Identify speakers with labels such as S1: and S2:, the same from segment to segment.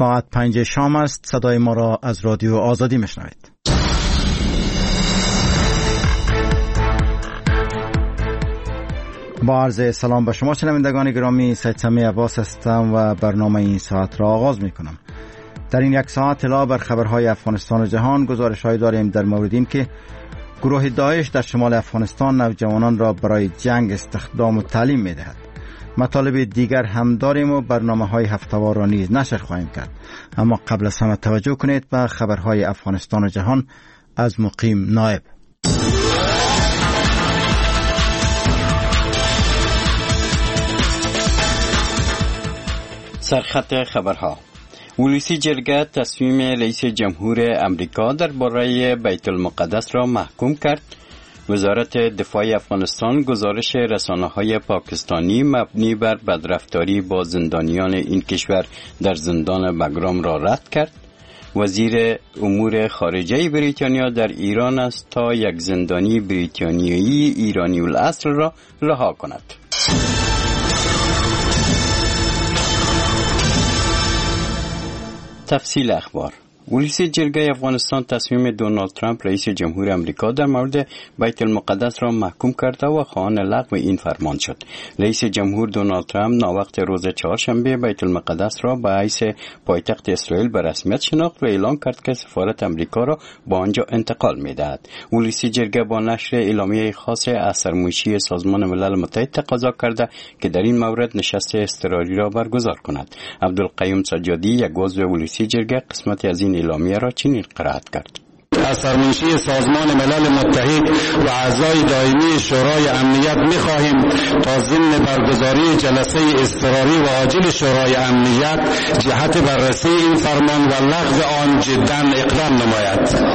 S1: ساعت 5 شام است. صدای ما را از رادیو آزادی میشنوید. با عرض سلام به شما شنوندگان گرامی، سید سمی عباس هستم و برنامه این ساعت را آغاز میکنم. در این یک ساعت اطلاع بر خبرهای افغانستان و جهان، گزارش‌هایی داریم در مورد این که گروه داعش در شمال افغانستان نوجوانان را برای جنگ استخدام و تعلیم می‌دهد. مطالب دیگر هم داریم و برنامه‌های هفته‌وار را نیز نشر خواهیم کرد. اما قبل از همه توجه کنید به خبرهای افغانستان و جهان از مقیم نایب.
S2: سرخط خبرها: ولسی جرگه تصمیم رئیس جمهور امریکا درباره بیت المقدس را محکوم کرد. وزارت دفاع افغانستان گزارش رسانه‌های پاکستانی مبنی بر بدرفتاری با زندانیان این کشور در زندان بگرام را رد کرد. وزیر امور خارجه بریتانیا در ایران است تا یک زندانی بریتانیایی ایرانی الاصل را رها کند. تفصیل اخبار: ولسی جرگه افغانستان تصمیم دونالد ترامپ رئیس جمهور امریکا در مورد بیت المقدس را محکوم کرده و خواهان لغو این فرمان شد. رئیس جمهور دونالد ترامپ ناوقت روز چهارشنبه بیت المقدس را به حیث پایتخت اسرائیل به رسمیت شناخت و اعلام کرد که سفارت امریکا را با آنجا انتقال می‌دهد. ولسی جرگه با نشر اعلامیه خاص از سرمنشی سازمان ملل متحد تقاضا کرده که در این مورد نشست اضطراری را برگزار کند. عبدالقیوم سجادی، یک عضو ولسی جرگه، قسمتی از این اعلامیه را چنین قرائت کرد:
S3: از سرمنشی سازمان ملل متحد و اعضای دائمی شورای امنیت می‌خواهیم تا ضمن برگزاری جلسه اضطراری و عاجل شورای امنیت جهت بررسی این فرمان و لغو آن جداً اقدام نماید.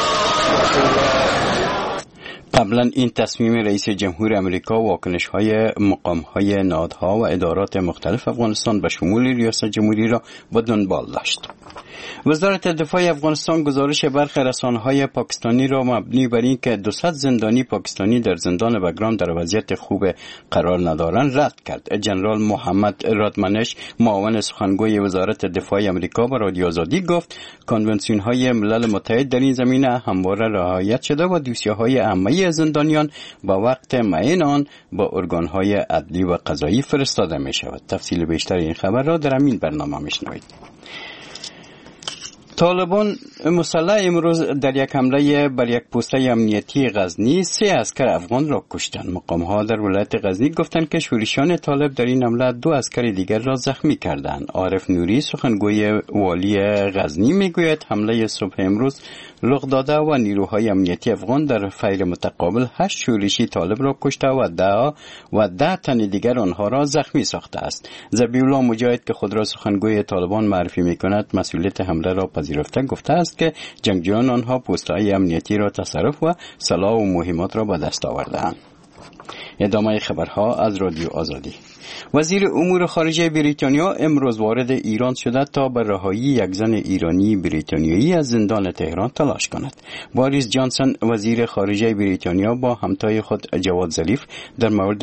S2: قبلا این تصمیم رئیس جمهور امریکا واکنش‌های مقام‌های نهادها و ادارات مختلف افغانستان به شمول ریاست جمهوری را به دنبال داشت. وزارت دفاع افغانستان گزارش برخی رسانه‌های پاکستانی را مبنی بر این که 200 زندانی پاکستانی در زندان بگرام در وضعیت خوب قرار ندارند رد کرد. جنرال محمد رادمنش، معاون سخنگوی وزارت دفاع امریکا، به رادیو آزادی گفت کنوانسیون‌های ملل متحد در این زمینه همواره رعایت شده و دوسیه‌های همه زندانیان با وقت معین آن با ارگان‌های عدلی و قضایی فرستاده می‌شود. تفصیل بیشتر این خبر را در همین برنامه می‌شنوید. طالبان مسلح امروز در یک حمله بر یک پوسته امنیتی غزنی 3 عسکر افغان را کشتند. مقام‌ها در ولایت غزنی گفتند که شورشیان طالب در این حمله 2 عسکر دیگر را زخمی کردند. عارف نوری، سخنگوی والی غزنی، میگوید حمله صبح امروز رخ داده و نیروهای امنیتی افغان در فیر متقابل 8 شورشی طالب را کشته و 10 تن دیگر آنها را زخمی ساخته است. ذبیح‌الله مجاهد که خود را سخنگوی طالبان معرفی می‌کند، مسئولیت حمله را پذیرفته گفته است که جنگجویان آنها پست‌های امنیتی را تصرف و سلاح و مهمات را به دست آورده‌اند. ادامه خبرها از رادیو آزادی. وزیر امور خارجه بریتانیا امروز وارد ایران شده تا به رهایی یک زن ایرانی بریتانیایی از زندان تهران تلاش کند. بوریس جانسون، وزیر خارجه بریتانیا، با همتای خود جواد ظریف در مورد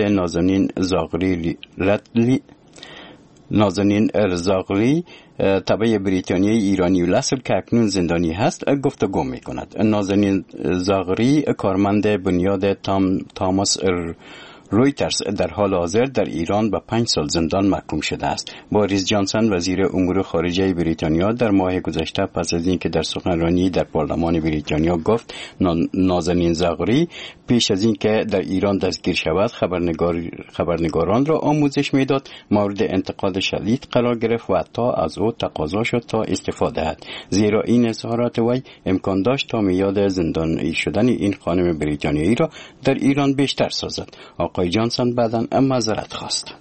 S2: نازنین ارزاقلی تبع بریتانیایی ایرانی الاصل که اکنون زندانی هست گفتگو می کند. نازنین زاغری، کارمند بنیاد تاماس رویترز، در حال حاضر در ایران به 5 سال زندان محکوم شده است. بوریس جانسون، وزیر امور خارجه بریتانیا، در ماه گذشته پس از اینکه در سخنرانی در پارلمان بریتانیا گفت نازنین زاغری پیش از اینکه در ایران دستگیر شود خبرنگاران را آموزش میداد، مورد انتقاد شدید قرار گرفت و حتی از او تقاضا شد تا استعفا دهد، زیرا این اظهارات وی امکان داشت تا میاد زندانی شدن این خانم بریتانیایی را در ایران بیشتر سازد. آقای جانسون بعداً معذرت خواست.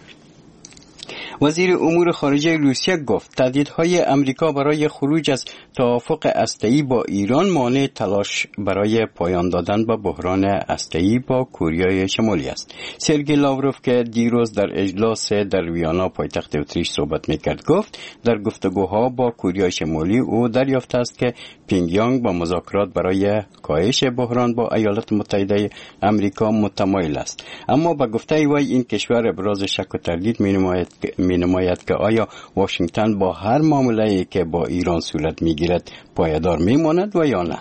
S2: وزیر امور خارجه روسیه گفت تهدیدهای امریکا برای خروج از توافق هسته‌ای با ایران مانع تلاش برای پایان دادن به بحران هسته‌ای با کره شمالی است. سرگئی لاوروف که دیروز در اجلاس در ویانا پایتخت اتریش صحبت می‌کرد گفت در گفتگوها با کره شمالی او دریافته است که پینگیانگ با مذاکرات برای کاهش بحران با ایالات متحده آمریکا متمایل است، اما با گفته وی این کشور ابراز شک و تردید می نماید که آیا واشنگتن با هر معامله‌ای که با ایران صورت می گیرد پایدار می ماند و یا نه.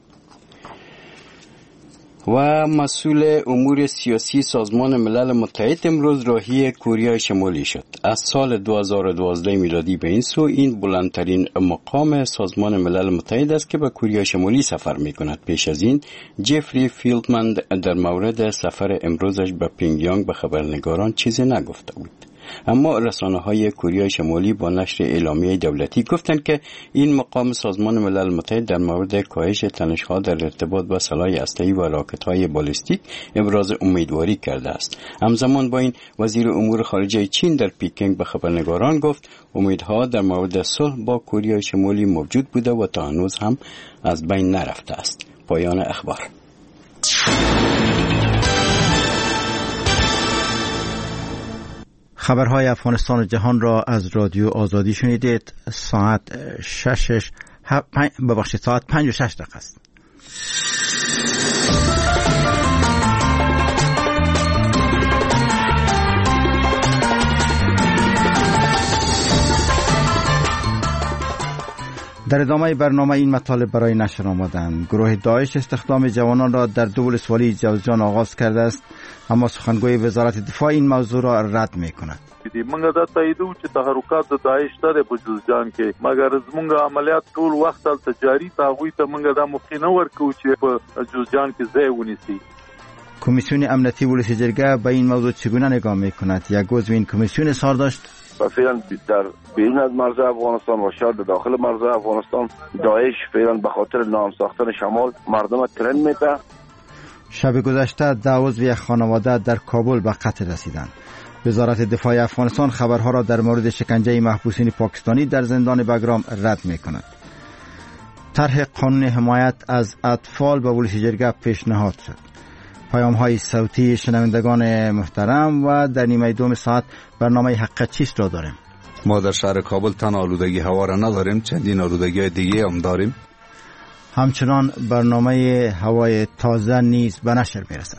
S2: و مسئول امور سیاسی سازمان ملل متحد امروز راهی کره شمالی شد. از سال 2012 میلادی به این سو این بلندترین مقام سازمان ملل متحد است که به کره شمالی سفر می کند. پیش از این جفری فیلدمن در مورد سفر امروزش به پینگیانگ به خبرنگاران چیزی نگفته بود. اما رسانه‌های کره شمالی با نشر اعلامیه دولتی گفتند که این مقام سازمان ملل متحد در مورد کاهش تنش‌ها در ارتباط با سلاح اسلحه‌ای و راکت‌های بالستیک ابراز امیدواری کرده است. همزمان با این وزیر امور خارجه چین در پکینگ به خبرنگاران گفت امیدها در مورد صلح با کره شمالی موجود بوده و تا هنوز هم از بین نرفته است. پایان اخبار.
S1: خبرهای افغانستان و جهان را از رادیو آزادی شنیدید. ساعت 5:06 است. در ادامه برنامه این مطالب برای نشر آمدند. گروه داعش استخدام جوانان را در دو ولسوالی جوزجان آغاز کرده است، اما سخنگوی وزارت دفاع این موضوع را رد می‌کند.
S4: منګه دا تاییدو چې تحرکات د داعش ته په جوزجان کې مګر زمونږ عملیات ټول وخت تل جاری تاغوی ته منګه دا مخکې نه ورکو چې په جوزجان کې ځای ونیسي.
S1: کمیسیون امنیتی ولسی جرگه به این موضوع چگونه نگاه می‌کند؟ یک عضو این کمیسیون اظهار داشت
S5: فعلا در بیرون از مرز افغانستان و شاید داخل مرز افغانستان داعش فعلا به خاطر نام ساختن شمال مردم ترند میده.
S1: شب گذشته 10 عضو یک خانواده در کابل به قتل رسیدند. وزارت دفاع افغانستان خبرها را در مورد شکنجه محبوسین پاکستانی در زندان بگرام رد می‌کند. طرح قانون حمایت از اطفال به ولسی جرگه پیشنهاد شد. پیام‌های صوتی شنوندگان محترم و در نیمه دوم ساعت برنامه حق چیست را داریم.
S6: ما در شهر کابل تنها آلودگی هوا را نداریم، چندین آلودگی دیگه هم داریم.
S1: همچنان برنامه هوای تازه نیز به نشر می‌رسد.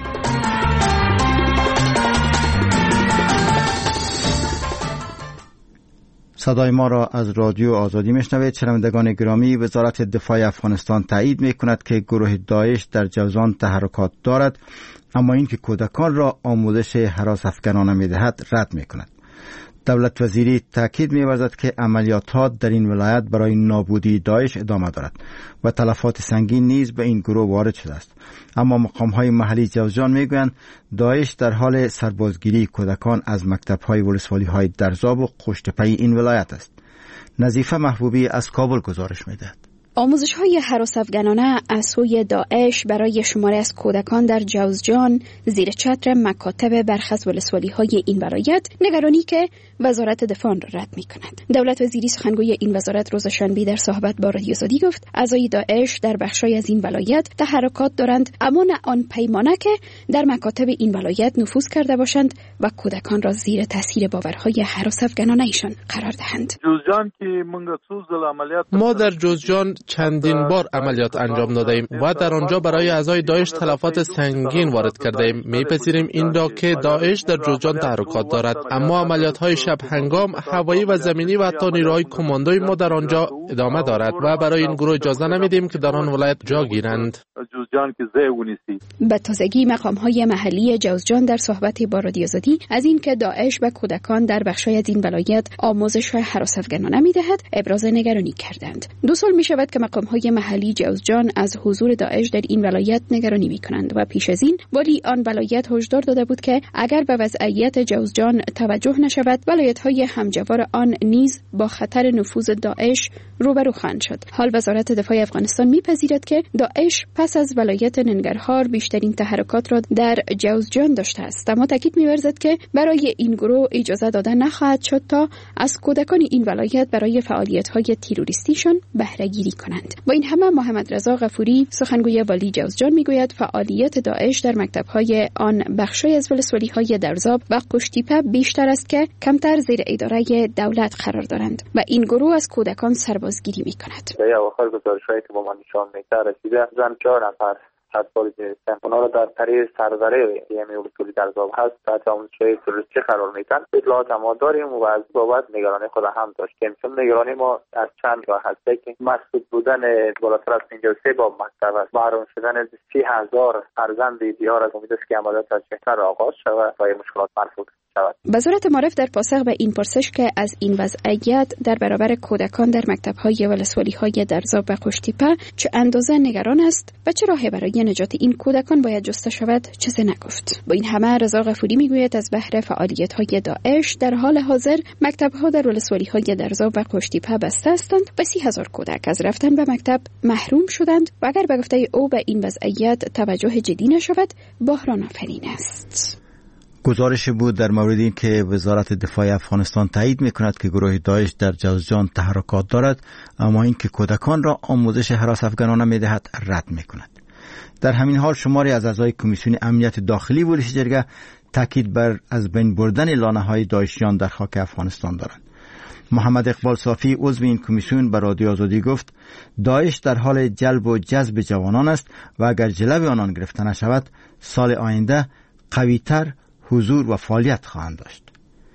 S1: صدای ما را از رادیو آزادی میشنوید. شنوندگان گرامی، وزارت دفاع افغانستان تایید میکند که گروه داعش در جوزان تحرکات دارد، اما این که کودکان را آموزش هراس افغانانه میدهد رد میکند. دولت وزیری تاکید می‌ورزد که عملیات‌ها در این ولایت برای نابودی داعش ادامه دارد و تلفات سنگین نیز به این گروه وارد شده است. اما مقام‌های محلی جوزجان می‌گویند داعش در حال سربازگیری کودکان از مکتب‌های ولسوالی‌های درزاب و قشت‌پی این ولایت است. نظیفه محبوبی از کابل گزارش می‌دهد.
S7: آموزش‌های هراس افغانانه از سوی داعش برای شماری از کودکان در جوزجان زیر چتر مکاتب برخی از ولسوالی‌های این ولایت نگرانی که وزارت دفاع را رد می‌کند. دولت وزیری سخنگوی این وزارت روز شنبه در صحبت با رادیو آزادی گفت اعضای داعش در بخشای از این ولایت تحرکات دارند، اما نه آن پیمانه که در مکاتب این ولایت نفوذ کرده باشند و کودکان را زیر تاثیر باورهای هراس افغانانه ایشان قرار دهند.
S8: ما در جوزجان چندین بار عملیات انجام دادیم و در آنجا برای اعضای داعش تلفات سنگین وارد کردیم. میپذیریم این را که داعش در جوزجان تحرکات دارد، اما عملیات‌های شب هنگام هوایی و زمینی و حتی نیروهای کماندوی ما در آنجا ادامه دارد و برای این گروه اجازه نمیدیم که در آن ولایت جا گیرند.
S7: به تازگی مقام‌های محلی جوزجان در صحبت با رادیو آزادی از اینکه داعش به کودکان در بخشای از این ولایت آموزش هراس افغانانه می‌دهد ابراز نگرانی کردند. 2 سال می‌شود که مقام‌های محلی جوزجان از حضور داعش در این ولایت نگرانی می‌کنند و پیش از این ولی آن ولایت هشدار داده بود که اگر به وضعیت جوزجان توجه نشود ولایت‌های همجوار آن نیز با خطر نفوذ داعش روبرو خواهند شد. حال وزارت دفاع افغانستان می‌پذیرد که داعش پس از ولایت ننگرهار بیشترین تحرکات را در جوزجان داشته است، اما تاکید می‌ورزد که برای این گروه اجازه داده نخواهد شد تا از کودکان این ولایت برای فعالیت‌های تروریستیشان بهره گیری کنند. با این همه محمد رضا غفوری سخنگوی والی جوزجان میگوید فعالیت داعش در مکتب‌های آن بخشی از ولسوالی‌های درزاب و قشتیپه بیشتر است که کمتر زیر اداره دولت قرار دارند و این گروه از کودکان سربازگیری می‌کند.
S9: در آخر گزارش‌هایی که با ما نشان می‌دهد رسیده زن 4 نفر صد سال گذشته اونا را در طریق سرور یعنی اصولی در ذاب هست تحت آموزش‌های تروریستی قرار میدن. اطلاعات ما داریم و از بابت نگرانی خود هم داشتیم، چون نگرانی ما از چند راه هست که مسدود بودن بالاتر از 53 باب مکتب است، محروم شدن 30,000 فرزند دیار از امید است که عملیات از بهتر آغاز شود و مشکلات مرفوع شود.
S7: وزارت معارف در پاسخ به این پرسش که از این وضعیت در برابر کودکان در مکتب‌های ولسوالی‌های درزاب و قشتیپه چه اندازه نگران است و چه راهی برای نجات این کودکان باید جسته شود چیزی نگفت. با این همه رضا غفوری میگوید از بهر فعالیت‌های داعش در حال حاضر مکتب‌ها در ولسوالی‌های درزاب و قشتیپه بسته هستند و 30,000 کودک از رفتن به مکتب محروم شدند و اگر به گفته او به این وضعیت توجه جدی نشود بحران آفرین است.
S1: گزارش بود در مورد این که وزارت دفاع افغانستان تایید می‌کند که گروه داعش در جوزجان تحرکات دارد، اما این که کودکان را آموزش حراس افغانانه می‌دهد رد می‌کند. در همین حال شماری از اعضای کمیسیون امنیت داخلی ولسی جرگه تاکید بر از بین بردن لانه‌های داعشیان در خاک افغانستان دارند. محمد اقبال صافی عضو این کمیسیون به رادیو آزادی گفت داعش در حال جلب و جذب جوانان است و اگر جلب آنان گرفته نشود سال آینده قوی‌تر حضور و فعالیت خواهند داشت.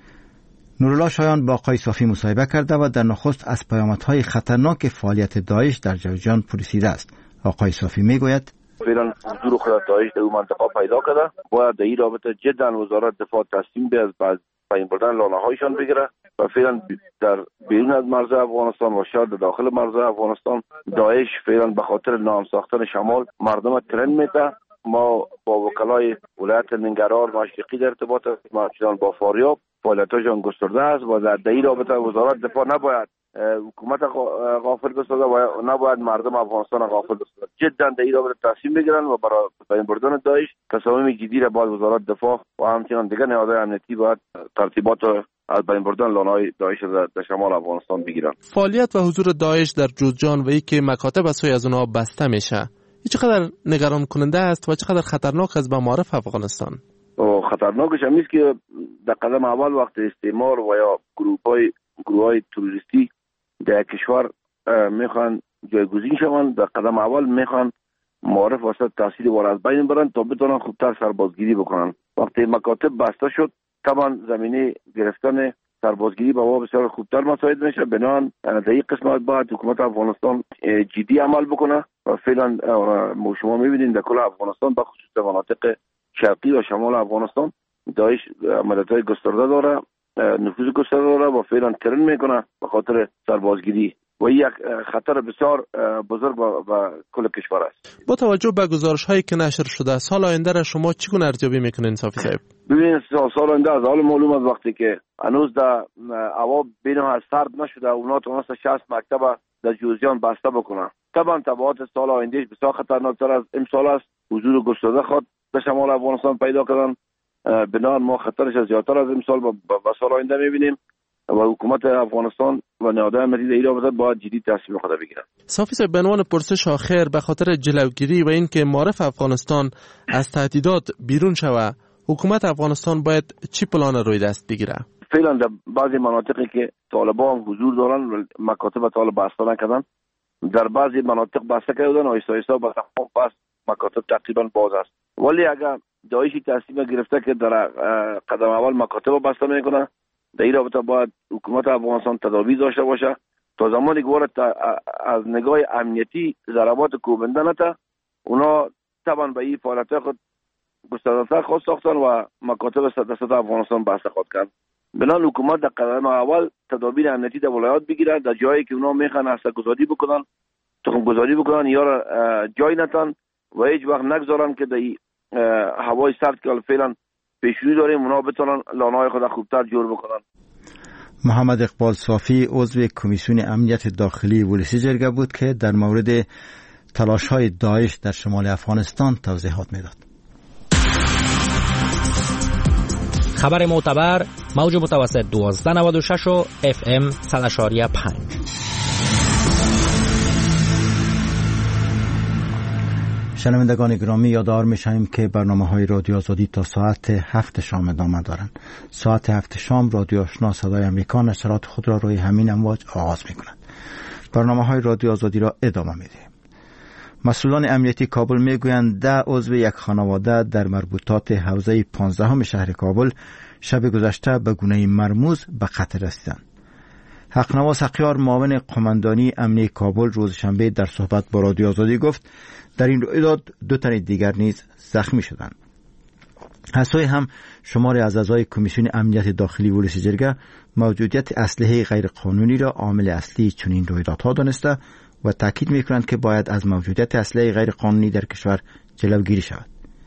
S1: نورالله شایان با آقای صافی مصاحبه کرده و در نخست از پیامدهای خطرناک فعالیت داعش در جوزجان پرسیده است. آقای صافی میگوید
S5: فعلا حضور خود داعش در منطقه پیدا کرده، باید در این رابطه جدا وزارت دفاع تصمیم به از پایین بردن لانه‌هایشان بگیره و فعلا در بیرون از مرز افغانستان و شاید داخل مرز افغانستان داعش فعلا به خاطر نام ساختن شمال مردم ترند میده. ما با وکلای ولایت ننگرهار مشرقی در ارتباط هستیم، با فاریاب فعالیتاشان گسترده است و در این رابطه وزارت دفاع نباید حکومت غافل بسازه و نباید مردم افغانستان غافل بسازه. جدا در این رابطه تصمیم بگیرن و برای پایین بردن داعش تصامیم جدی را باید وزارت دفاع و همچنین دیگر نهادهای امنیتی باید ترتیبات از بین بردن لانه‌های داعش در شمال افغانستان بگیرن.
S8: فعالیت و حضور داعش در جوزجان و اینکه مکاتب از سوی از اونها بسته میشه چقدر نگران کننده است و چقدر خطرناک است به معارف افغانستان؟
S5: خطرناکش هم است که در قدم اول وقت استعمار و یا گروه‌های تروریستی در کشور میخوان جایگزین شوند، در قدم اول میخوان معارف واسه تحصیل وارد از بین برن تا بتونن خوبتر سربازگیری بکنن. وقتی مکاتب بسته شد طبعا زمینه گرفتن سربازگیری با ما بسیار خوبتر مساعد میشه. بنابراین در این قسمت باید حکومت افغانستان جدی عمل بکنه و فعلا شما میبینید در کل افغانستان به خصوص مناطق شرقی و شمال افغانستان داعش عملیات‌های گسترده داره، نفوذ گسترده داره و فعلا ترند میکنه به خاطر سربازگیری و یک خطر بسیار بزرگ و کل کشور است.
S8: با توجه به گزارش‌هایی که نشر شده سال آینده را شما چگونه ارزیابی میکنین صافی صاحب؟
S5: ببینید سال آینده از حال معلوم است وقتی که هنوز در هوا بینها سرد نشده اونا تونست 60 مکتب در جوزجان بسته بکنن. طبعا تبعات سال آینده بسیار خطرناکتر از امسال است. حضور گسترده خود در شمال افغانستان پیدا کردن، بنابراین ما خطرش از زیادتر از امسال و سال آینده میبینیم و حکومت افغانستان و نهادهای امنیتی در این رابطه باید جدی تصمیم خود بگیرن.
S8: صافی صاحب به عنوان پرسش آخر به خاطر جلوگیری و اینکه معارف افغانستان از تهدیدات بیرون شود حکومت افغانستان باید چی پلان روی دست بگیره؟
S5: فعلا در بعضی مناطقی که طالبان حضور دارن و مکاتب طالب بسته نکردن، در بعضی مناطق بسته کردن و آهسته آهسته با تمام بس مکاتب تقریبا باز است. ولی اگر داعشی تصمیم گرفته که در قدم اول مکاتب بسته میکنه، در این رابطه باید حکومت افغانستان تدابیر داشته باشه تا زمانی که وارد از نگاه امنیتی ضربات کوبنده نته اونا طبعا به این فعالیت خود گسترده‌تر خواست ساختن و مکاتب دست افغانستان بسته خواهد کرد. بنابراین حکومت در قدم اول تدابیر امنیتی در ولایات بگیرد، در جایی که اونا میخوان هسته‌گذاری بکنن تخم گذاری بکنن یا جای نتن و هیچ وقت نگذارن که در هوای سرد که فعلا پیشروی داریم اونا بتونن لانه‌های خود خوبتر جور بکنن.
S1: محمد اقبال صافی عضو کمیسیون امنیت داخلی ولسی جرگه بود که در مورد تلاش‌های داعش در شمال افغانستان توضیحات میداد.
S10: خبر معتبر موج متوسط 1296 و FM 100.5.
S1: شنوندگان گرامی یادآور می‌شویم که برنامه‌های رادیو آزادی تا ساعت 7 شام ادامه دارند. ساعت 7 شام رادیو آشنا صدای آمریکا نشرات خود را روی همین امواج آغاز می‌کند. برنامه‌های رادیو آزادی را ادامه می‌دهیم. مسئولان امنیتی کابل میگویند 10 عضو یک خانواده در مربوطات حوزه 15 شهر کابل شب گذشته به گونه مرموز به قتل رسیدند. حقنواس حقیار معاون قماندانی امنیتی کابل روز شنبه در صحبت با رادیو آزادی گفت در این رویداد 2 تن دیگر نیز زخمی شدند. حسوی هم شماری از اعضای کمیسیون امنیت داخلی ولسی جرگه موجودیت اسلحه غیرقانونی را عامل اصلی چنین رویدادها دانسته و تاکید می‌کنند که باید از موجودیت اسلحه غیرقانونی در کشور جلوگیری شود.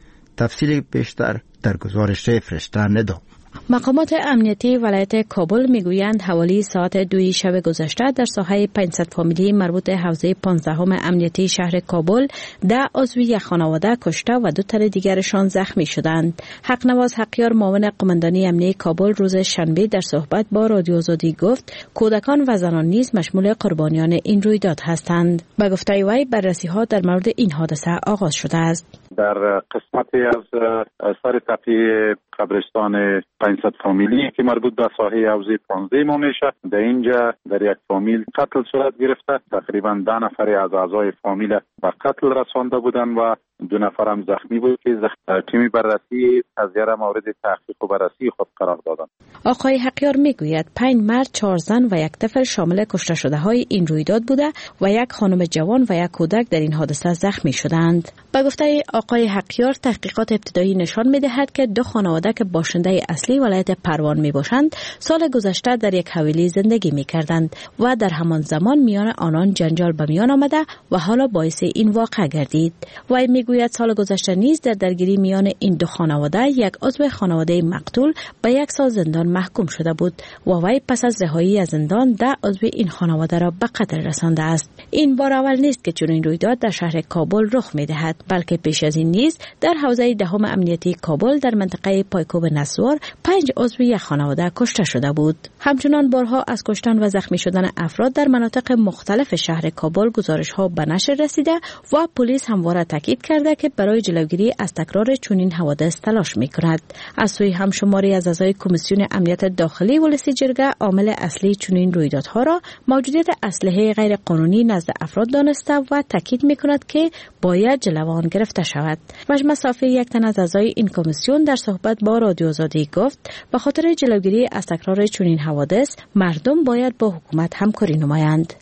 S1: تفصیل بیشتر در گزارش فرشته ندام.
S11: مقامات امنیتی ولایت کابل میگویند حوالی ساعت 2 شب گذشته در ساحه 500 فامیلی مربوط حوزه 15 امنیتی شهر کابل 10 عضو یک خانواده کشته و 2 تن دیگرشان زخمی شدند. حقنواس حقیار معاون قماندانی امنیتی کابل روز شنبه در صحبت با رادیو آزادی گفت کودکان و زنان نیز مشمول قربانیان این رویداد هستند. به گفته وی بررسی‌ها در مورد این حادثه آغاز شده است.
S3: در قسمتی از سر تپه قبرستان 500 فامیلی که مربوط به ساحه حوزه 15 ما میشه، در اینجا در یک فامیل قتل صورت گرفته. تقریبا 10 نفر از اعضای فامیل به قتل رسانده بودن و 2 نفر هم زخمی بود که تیم بررسی قضیه را مورد تحقیق و بررسی خود قرار دادند.
S11: آقای حقیار میگوید 5 مرد، 4 زن و 1 طفل شامل کشته شده های این رویداد بوده و 1 خانم جوان و 1 کودک در این حادثه زخمی شدند. به گفته آقای حقیار تحقیقات ابتدایی نشان می‌دهد که 2 خانواده که باشنده اصلی ولایت پروان میباشند سال گذشته در یک حویلی زندگی میکردند و در همان زمان میان آنان جنجال به میان آمده و حالا باعث این واقعه گردید. وی میگوید سال گذشته نیز در درگیری میان این 2 خانواده 1 عضو خانواده مقتول به 1 سال زندان محکوم شده بود و وی پس از رهایی از زندان 10 عضو این خانواده را به قتل رسانده است. این بار اول نیست که چنین رویداد در شهر کابل رخ میدهد، بلکه پیش از این نیز در حوزه 10 امنیتی کابل در منطقه پایکوب نسوار 5 عضو یک خانواده کشته شده بود. همچنان بارها از کشتن و زخمی شدن افراد در مناطق مختلف شهر کابل گزارش‌ها به نشر رسیده و پلیس همواره تاکید کرده که برای جلوگیری از تکرار چنین حوادث تلاش می‌کند. از سوی هم شماری از اعضای کمیسیون امنیت داخلی ولسی جرگه عامل اصلی چنین رویدادها را موجودیت اسلحه غیر قانونی نزد افراد دانسته و تاکید می‌کند که باید جلو آن گرفته شود. مجمع صافی یک تن از اعضای این کمیسیون در صحبت با رادیو آزادی گفت به خاطر جلوگیری از تکرار چنین حوادث مردم باید با حکومت همکاری نمایند.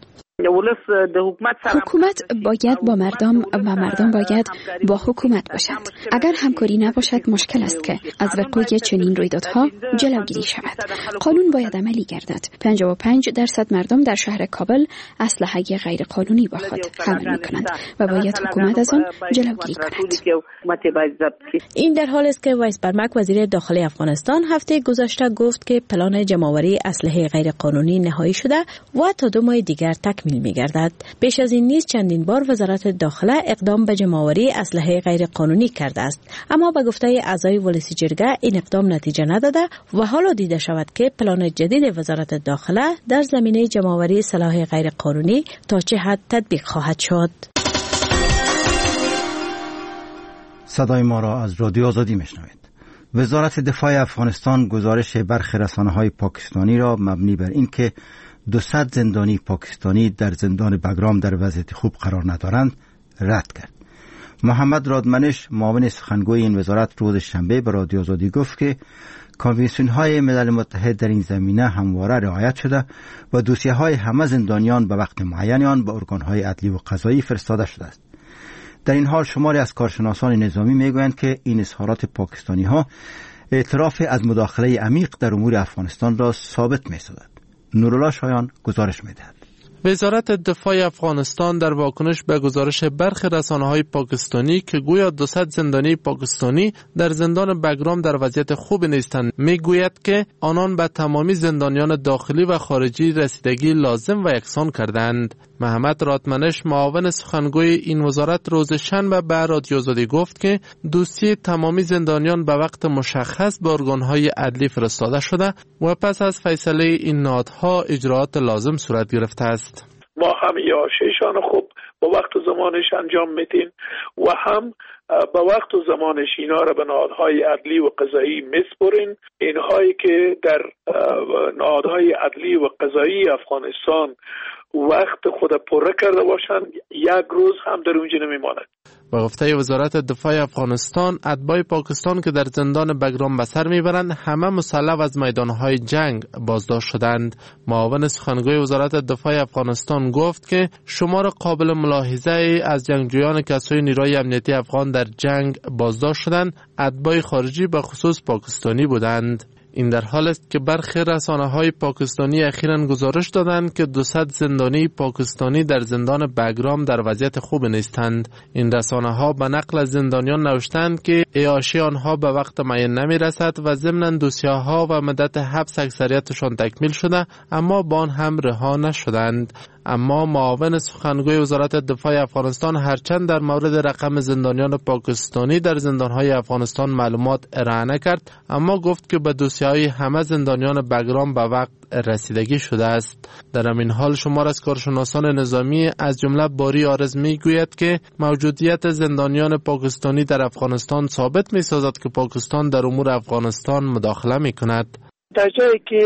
S7: حکومت باید با مردم و مردم باید با حکومت باشند. اگر همکاری نباشد مشکل است که از وقوع چنین رویدادها جلوگیری شود. قانون باید عملی گردد. 55% مردم در شهر کابل اسلحه غیر قانونی با خود حمل می‌کنند و باید حکومت از آن جلوگیری کند.
S11: این در حالی است که ویس برمک وزیر داخلی افغانستان هفته گذشته گفت که پلان جمع‌آوری اسلحه غیر قانونی نهایی شده و تا 2 ماه دیگر تکمیل می‌گردد. پیش از این نیز چندین بار وزارت داخله اقدام به جمع‌آوری اسلحه غیر قانونی کرده است، اما به گفته اعضای ولسی جرگه این اقدام نتیجه نداده و حالا دیده شود که پلان جدید وزارت داخله در زمینه جمع‌آوری سلاح غیر قانونی تا چه حد تطبیق خواهد شد.
S1: صدای ما را از رادیو آزادی میشنوید. وزارت دفاع افغانستان گزارش برخی رسانه‌های پاکستانی را مبنی بر اینکه 200 زندانی پاکستانی در زندان بگرام در وضعیت خوب قرار ندارند رد کرد. محمد رادمنش معاون سخنگوی این وزارت روز شنبه به رادیو آزادی گفت که کنوانسیون‌های ملل متحد در این زمینه همواره رعایت شده و دوسیه‌های همه زندانیان به وقت معین آن به ارگان‌های عدلی و قضایی فرستاده شده است. در این حال شماری از کارشناسان نظامی میگویند که این اظهارات پاکستانی‌ها اعتراف از مداخله عمیق در امور افغانستان را ثابت می‌سازد. نورالله شایان گزارش می‌دهد.
S8: وزارت دفاع افغانستان در واکنش به گزارش برخی رسانه‌های پاکستانی که گویا 200 زندانی پاکستانی در زندان بگرام در وضعیت خوب نیستند میگوید که آنان به تمامی زندانیان داخلی و خارجی رسیدگی لازم و یکسان کردند. محمد رادمنش معاون سخنگوی این وزارت روز شنبه به رادیو آزادی گفت که دوسیه تمامی زندانیان به وقت مشخص به ارگان‌های عدلی فرستاده شده و پس از فیصله این نهادها اجراعات لازم صورت گرفته است.
S12: ما همیاشهشان خوب با وقت و زمانش انجام میدین و هم با وقت و زمانش اینا را به نهادهای عدلی و قضایی میسپرین. اینهایی که در نهادهای عدلی و قضایی افغانستان وقت خود پره کرده باشند یک روز هم در اونجا نمیماند.
S8: به گفته وزارت دفاع افغانستان، اتباع پاکستان که در زندان بگرام به سر میبرند همه مسلح از میدانهای جنگ بازداشت شدند. معاون سخنگوی وزارت دفاع افغانستان گفت که شمار قابل ملاحظه از جنگجویان که از سوی نیروی امنیتی افغان در جنگ بازداشت شدند اتباع خارجی به خصوص پاکستانی بودند. این در حال است که برخی رسانه‌های پاکستانی اخیراً گزارش دادند که 200 زندانی پاکستانی در زندان بگرام در وضعیت خوب نیستند. این رسانه‌ها به نقل از زندانیان نوشتند که اعاشه آنها به وقت معین نمی‌رسد و ضمناً دوسیه‌ها و مدت حبس اکثریتشان تکمیل شده اما با آن هم رها نشدند. اما معاون سخنگوی وزارت دفاع افغانستان هرچند در مورد رقم زندانیان پاکستانی در زندانهای افغانستان معلومات ارائه نکرد، اما گفت که به دوسیه‌های همه زندانیان بگرام به وقت رسیدگی شده است. در همین حال شمار از کارشناسان نظامی از جمله باری آرز میگوید که موجودیت زندانیان پاکستانی در افغانستان ثابت می‌سازد که پاکستان در امور افغانستان مداخله می‌کند.
S13: در جایی که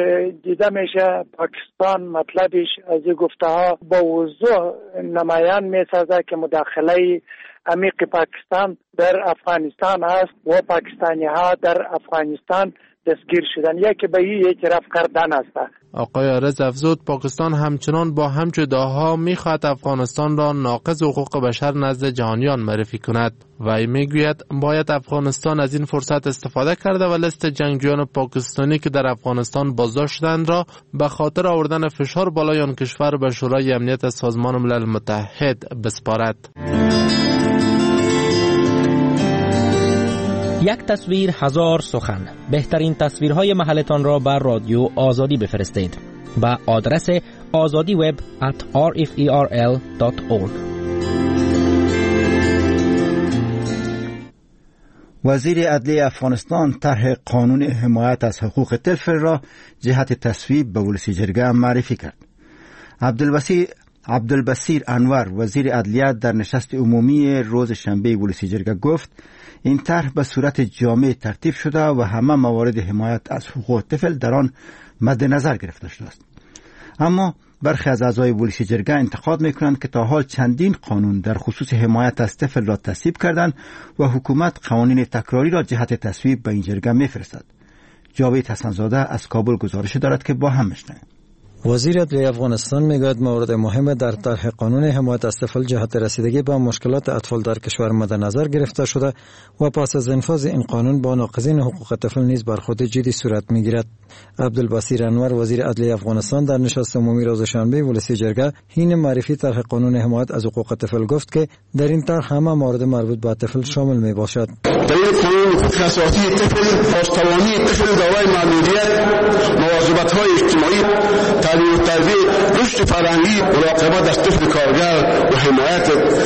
S13: دیده میشه پاکستان مطلبش از این گفته ها با وضوح نمایان میسازه که مداخله عمیق پاکستان در افغانستان است و پاکستانی ها در افغانستان دستگیر شدن یا که به این اعتراف کردن است.
S8: آقای آرز افزود پاکستان همچنان با همچو ادعاها میخواهد افغانستان را ناقض حقوق بشر نزد جهانیان معرفی کند. وی میگوید باید افغانستان از این فرصت استفاده کرده و لیست جنگجویان پاکستانی که در افغانستان بازداشت شدند را به خاطر آوردن فشار بالای آن کشور به شورای امنیت سازمان ملل متحد بسپارد.
S10: یک تصویر هزار سخن. بهترین تصویرهای محلتان را بر رادیو آزادی بفرستید به آدرس azadiweb@rferl.org.
S1: وزیر عدلیه افغانستان طرح قانون حمایت از حقوق طفل را جهت تصویب به ولسی جرگه معرفی کرد. عبدالبصیر انور وزیر عدلیه در نشست عمومی روز شنبه ولسی جرگه گفت این طرح به صورت جامع ترتیب شده و همه موارد حمایت از حقوق طفل در آن مد نظر گرفته شده است. اما برخی از اعضای ولسی جرگه انتقاد میکنند که تا حال چندین قانون در خصوص حمایت از طفل را تصویب کردند و حکومت قوانین تکراری را جهت تصویب به این جرگه میفرستد. جاوید حسنزاده از کابل گزارش دارد که با هم بشنویم.
S14: وزیر عدلیه افغانستان میگوید مورد مهم در طرح قانون حمایت از طفل جهت رسیدگی به مشکلات اطفال در کشور مد نظر گرفته شده و پس از انفاذ این قانون با ناقضین حقوق طفل نیز برخورد جدی صورت میگیرد. عبدالبصیر انور وزیر عدلیه افغانستان در نشست عمومی روز شنبه ولسی جرگه حین معرفی طرح قانون حمایت از حقوق طفل گفت که در این طرح همه موارد مربوط به طفل شامل می باشد.
S3: در این قانون حقوق اساسی طفل پاسدارانی طفل دارای معلولیت، مواظبت‌های اجتماعی، تعلیم و تربیت، رشد فرهنگی، مراقبت از طفل کارگر و حمایت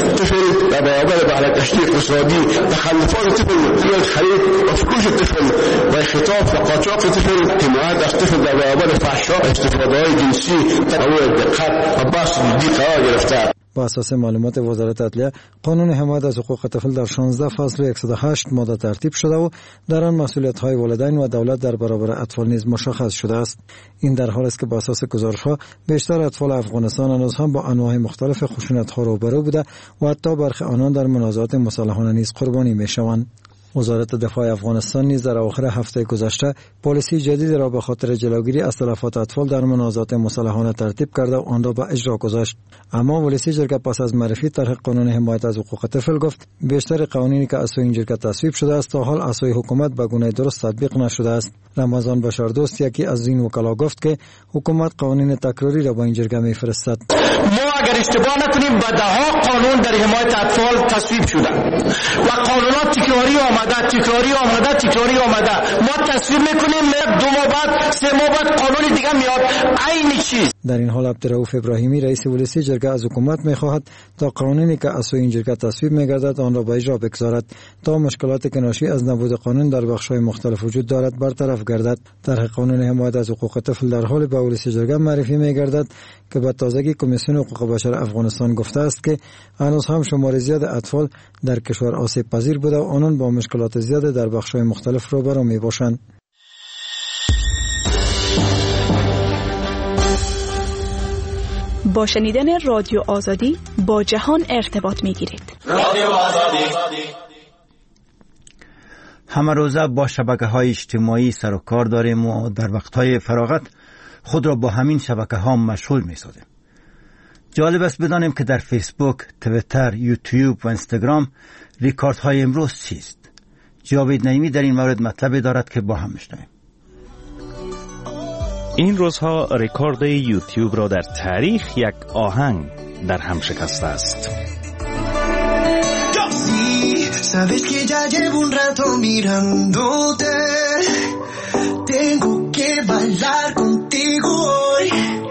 S3: طفل در برابر بهره‌کشی اقتصادی، تخلفات طفل، خرید و فروش طفل و اختطاف و قاچاق طفل، حمایت از طفل در برابر فحشا، استفاده‌های جنسی، مورد دقت و بحث جدی قرار گرفته.
S14: با اساس معلومات وزارت عدلیه قانون حمایت از حقوق طفل در 16 فصل و 108 ماده ترتیب شده و در آن مسئولیت‌های والدین و دولت در برابر اطفال نیز مشخص شده است. این در حالی است که با اساس گزارش‌ها بیشتر اطفال افغانستان هنوز هم با انواع مختلف خشونت‌ها روبرو بوده و حتی برخی آنان در منازعات مسلحانه نیز قربانی می‌شوند. وزارت دفاع افغانستان نیز در آخر هفته گذشته پالیسی جدید را به خاطر جلوگیری از تلفات اطفال در منازعات مسلحانه ترتیب کرده و آن را به اجرا گذاشت. اما ولسی جرگه پس از معرفی طرح قانون حمایت از حقوق طفل گفت بیشتر قوانینی که از سوی این جرگه تصویب شده است تا حال از سوی حکومت به گونه درست تطبیق نشده است. رمضان بشاردوست یکی از این وکلا گفت که حکومت قوانین تکراری را به این جرگه میفرستد.
S15: ما اگر اشتباه نکنیم به ده‌ها قانون در حمایت اطفال تصویب شده و قانونات تکراری تکراری آمده. ما تصویر میکنیم 2 ماه بعد 3 ماه بعد قانون دیگه میاد عین چیز.
S14: در این حال عبدالرؤوف ابراهیمی رئیس ولسی جرگه از حکومت میخواهد تا قانونی که از سوی این جرگه تصویب میگردد آن را به اجرا بگذارد تا مشکلاتی که ناشی از نبود قانون در بخش‌های مختلف وجود دارد برطرف گردد. طرح قانون حمایت از حقوق طفل در حال به ولسی جرگه معرفی میگردد که به تازگی کمیسیون حقوق بشر افغانستان گفته است که هنوز هم شمار زیاد اطفال در کشور آسیب پذیر بوده و آنان با مشکلات زیاد در بخش‌های مختلف روبرو میباشند.
S16: با شنیدن رادیو آزادی با جهان ارتباط میگیرید.
S1: رادیو آزادی همه روزه با شبکه‌های اجتماعی سر و کار داریم و در وقت‌های فراغت خود را با همین شبکه‌ها مشغول می‌سازیم. جالب است بدانیم که در فیسبوک، توییتر، یوتیوب و اینستاگرام ریکاردهای امروز چیست؟ جاوید نعیمی در این مورد مطلبی دارد که با هم می‌شنویم.
S17: این روزها رکورد یوتیوب را در تاریخ یک آهنگ در هم شکسته است.
S18: Sabes que ya llevo un rato mirándote. Tengo que bailar contigo hoy.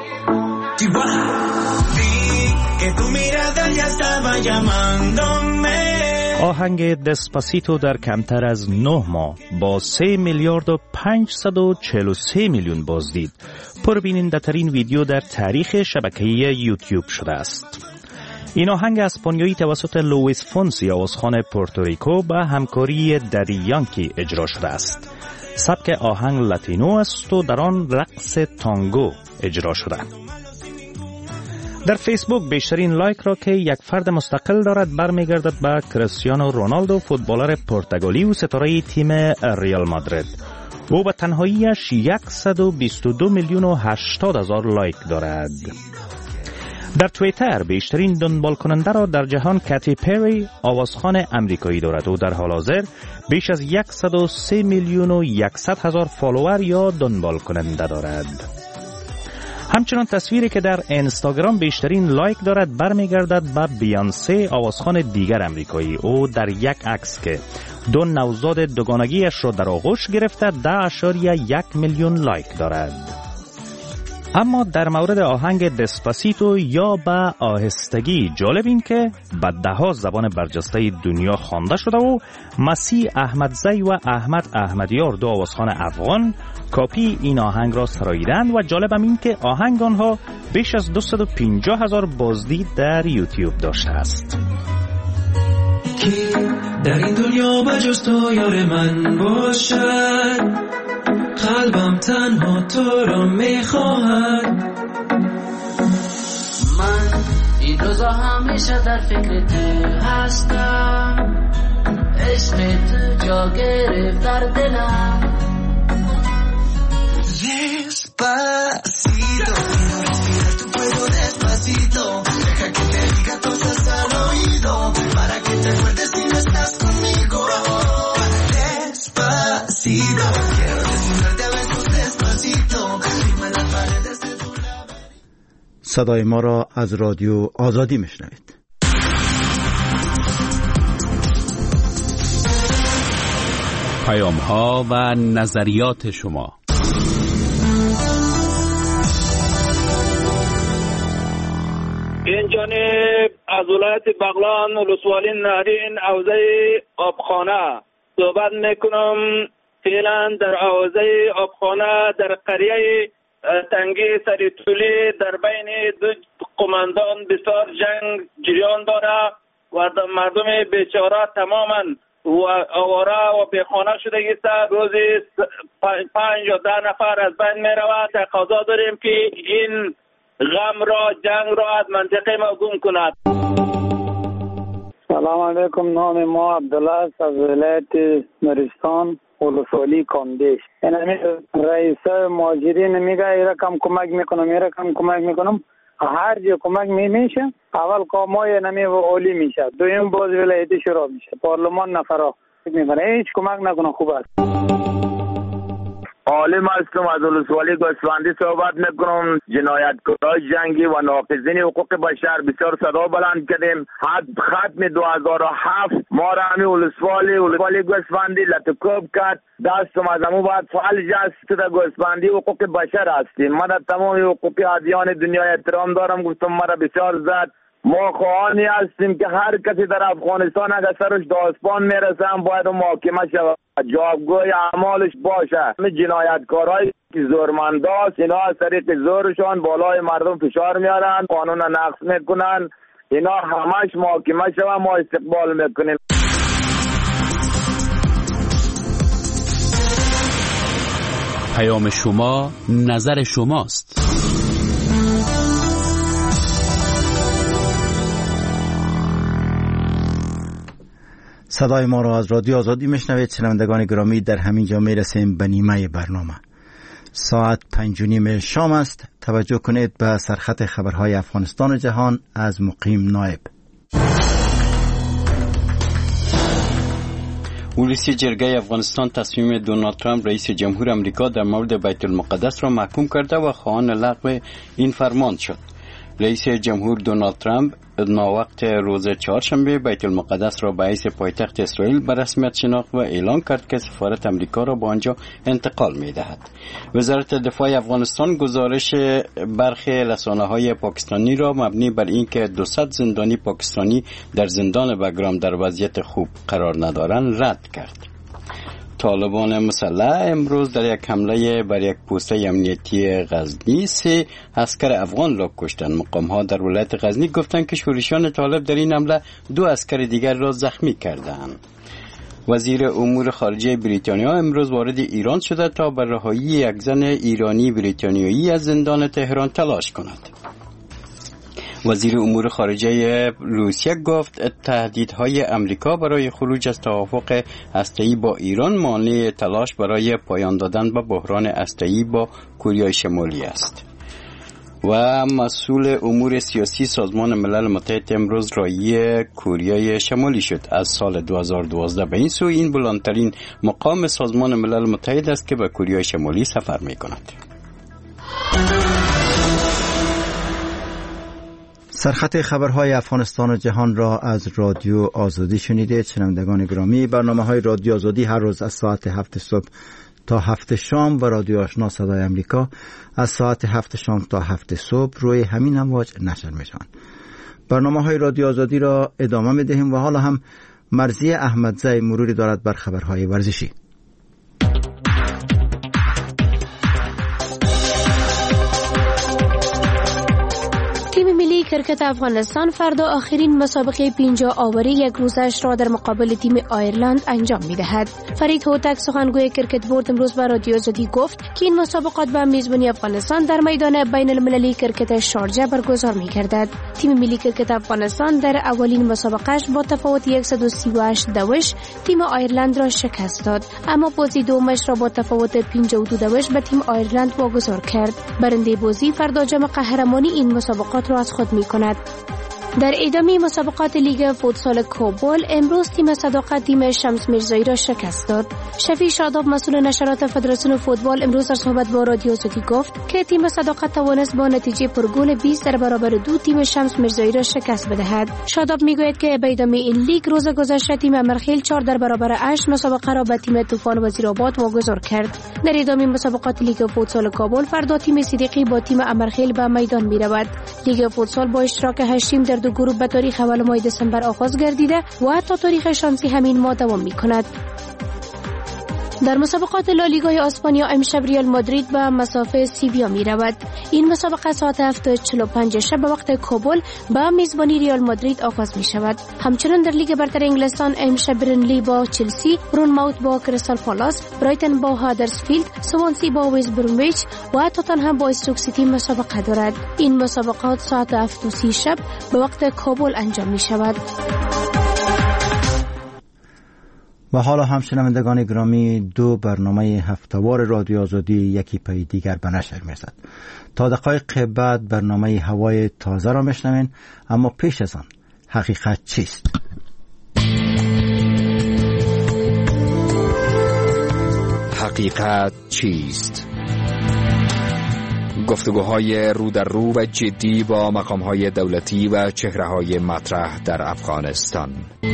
S18: Vi que tu mirada ya estaba llamándome.
S17: آهنگ دسپاسیتو در کمتر از 9 ماه با 3 میلیارد و 543 میلیون بازدید پربیننده ترین ویدیو در تاریخ شبکه یوتیوب شده است. این آهنگ اسپانیایی توسط لوئیس فونسی آوازخوان پورتوریکو با همکاری دادی یانکی اجرا شده است. سبک آهنگ لاتینو است و در آن رقص تانگو اجرا شده. در فیسبوک بیشترین لایک را که یک فرد مستقل دارد برمیگردد به کریستیانو رونالدو، فوتبالر پرتغالی و ستاره تیم ریال مادرید. او به تنهاییش 122 میلیون و 80 هزار لایک دارد. در توییتر بیشترین دنبال کننده را در جهان کاتی پری آوازخوان امریکایی دارد و در حال حاضر بیش از 103 میلیون و 100 هزار فالوور یا دنبال کننده دارد. همچنان تصویری که در اینستاگرام بیشترین لایک دارد برمیگردد به بیانسه آوازخوان دیگر امریکایی. او در یک عکس که 2 نوزاد دوگانگیش را در آغوش گرفته 10.1 میلیون لایک دارد. اما در مورد آهنگ دسپاسیتو یا به آهستگی جالب این که به 10 زبان برجسته دنیا خوانده شده و مسیح احمدزی و احمد احمدیار 2 آوازخوان افغان کاپی این آهنگ را سراییدند و جالبم این که آهنگ آنها بیش از 250 هزار بازدید در یوتیوب داشته است.
S18: کی در این دنیا بجز تو یار من باشد، قلبم تنها تو را میخواهد.
S19: من این روزا همیشه در فکر تو هستم، عشق تو جا گرفت در دلم.
S18: Despacito, quiero respirar tu cuello despacito, deja que te diga cosas al oído, para que te acuerdes si no estás conmigo. Despacito, quiero desnudarte a besos despacito, dime las paredes de tu labio.
S1: صدای ما را از رادیو آزادی میشنوید.
S20: پیام‌ها و نظریات شما.
S12: این جانب از ولایت بغلان ولسوالی نهرین حوزه آبخانه صحبت میکنم. فعلا در حوزه آبخانه در قریه تنگی سریتولی در بین 2 قماندان بسیار جنگ جریان داره و مردم بیچاره تماما و آواره و بیخانه شده است. روزی 5 یا 10 نفر از بین می رود. تقاضا داریم که این غم را جنگ را از منطقه ما گم کند.
S13: سلام علیکم. نام ما عبدالله است از ولایت نورستان ولسوالی کامدیش. این رئیس مهاجرین میگه ایرا کم کمک میکنم هر جا کمک میشه. اول کامای نمی و اولی میشه، دویم باز ولایتی شروع میشه، پارلمان نفرا میکنه هیچ کمک نکنه. خوب است.
S5: عالم هستم، از ولسوالی گوسفندی صحبت میکنم. جنایتکارای جنگی و ناقضین حقوق بشر بسیار صدا بلند کردیم. ختم 2007 ما را همین ولسوالی گوسفندی لطکوب کرد. دستم از همون باید فعال جست در گوسفندی حقوق بشر هستیم. من در تمام حقوق ادیان دنیا احترام دارم. گفتم مرا بسیار زد. ما خواهانی هستیم که هر کسی در افغانستان اگر سرش داستان میرسه هم باید محاکمه شود، جوابگوی اعمالش باشه. همه جنایتکارهای زورمنداست، اینا از طریق زورشان بالای مردم فشار میارن، قانون نقض میکنن. اینا همش محاکمه شود، ما استقبال میکنیم.
S20: پیام شما نظر شماست.
S1: صدای ما را از رادیو آزادی میشنوید. شنوندگان گرامی، در همین جا میرسیم به نیمه برنامه. ساعت 5:30 شام است. توجه کنید به سرخط خبرهای افغانستان و جهان از مقیم نایب.
S2: ولسی جرگه افغانستان تصمیم دونالد ترامپ رئیس جمهور آمریکا در مورد بیت المقدس را محکوم کرده و خواهان لغو این فرمان شد. رئیس جمهور دونالد ترامپ ناوقت روز چهارشنبه بیت المقدس را به حیث پایتخت اسرائیل به رسمیت شناخت و اعلان کرد که سفارت آمریکا را به آنجا انتقال می‌دهد. وزارت دفاع افغانستان گزارش برخی رسانه‌های پاکستانی را مبنی بر اینکه 200 زندانی پاکستانی در زندان بگرام در وضعیت خوب قرار ندارند رد کرد. طالبان مسلح امروز در یک حمله بر یک پوسته امنیتی غزنی 3 عسکر افغان را کشتند. مقام‌ها در ولایت غزنی گفتند که شورشیان طالب در این حمله 2 عسکر دیگر را زخمی کردند. وزیر امور خارجه بریتانیا امروز وارد ایران شده تا بر رهایی یک زن ایرانی بریتانیایی از زندان تهران تلاش کند. وزیر امور خارجه روسیه گفت تهدیدهای امریکا برای خروج از توافق هسته‌ای با ایران مانع تلاش برای پایان دادن به بحران هسته‌ای با کره شمالی است. و مسئول امور سیاسی سازمان ملل متحد امروز رایی کره شمالی شد. از سال 2012 به این سو این بلندترین مقام سازمان ملل متحد است که به کره شمالی سفر می کند.
S1: سرخط خبرهای افغانستان و جهان را از رادیو آزادی شنیدید. شنوندگان گرامی، برنامه‌های رادیو آزادی هر روز از ساعت 7 صبح تا 7 شام و رادیو آشنا صدای امریکا از ساعت 7 شام تا 7 صبح روی همین امواج نشر میشوند. برنامه‌های رادیو آزادی را ادامه می‌دهیم و حالا هم مرضیه احمدزی مروری دارد بر خبرهای ورزشی.
S21: کرکت افغانستان فردا آخرین مسابقه 50 آوری یک روزش را در مقابل تیم آیرلند انجام می‌دهد. فرید هوتک سخنگوی کرکت بورد امروز به رادیو آزادی گفت که این مسابقات به میزبانی افغانستان در میدان بین المللی کرکت شارجه برگزار می‌گردد. تیم ملی کرکت افغانستان در اولین مسابقهش با تفاوت 138 دوش تیم آیرلند را شکست داد، اما بازی دومش را با تفاوت 52 دوش به تیم آیرلند واگذار کرد. برنده بازی فردا جام قهرمانی این مسابقات را از خود می‌کند. در ادامه مسابقات لیگ فوتسال کوبل امروز تیم صداقت تیم شمس میرزایی را شکست داد. شفیع شاداب مسئول نشرات فدراسیون فوتبال امروز در صحبت با رادیو آزادی گفت که تیم صداقت توانست با نتیجه پرگل 20 در برابر 2 تیم شمس میرزایی را شکست بدهد. شاداب میگوید که به ادامه این لیگ روز گذشته تیم امرخیل 4 در برابر 8 مسابقه را به تیم طوفان وزیرآباد واگذار کرد. در ادامه مسابقات لیگ فوتسال کابل فردا تیم صدیقی با تیم امرخیل به میدان میرود. لیگ فوتسال با اشتراک 8 تیم در 2 گروه به تاریخ اول ماه دسامبر آغاز گردیده و تا تاریخ شانسی همین ماه دوام می‌کند. در مسابقات لالیگای اسپانیا امشب ریال مادرید به مسافه سیویا می رود. این مسابقه ساعت 7:45 شب به وقت کابل به میزبانی ریال مادرید آغاز می شود. همچنان در لیگ برتر انگلستان امشب برنلی با چلسی، برونموت با کریستال پالاس، برایتن با هادرسفیلد، سوانسی با ویست برومویچ و تاتنهم با استوک سیتی مسابقه دارد. این مسابقات ساعت 7:30 شب به وقت کابل انجام می شود.
S1: و حالا هم شنوندگان گرامی 2 برنامه هفته‌وار رادیو آزادی یکی پای دیگر به نشر می‌رسد. تا دقایق بعد برنامه هوای تازه را میشنوین، اما پیش از آن حقیقت چیست؟
S4: حقیقت چیست؟ گفتگوهای رو در رو و جدی با مقامهای دولتی و چهره‌های مطرح در افغانستان.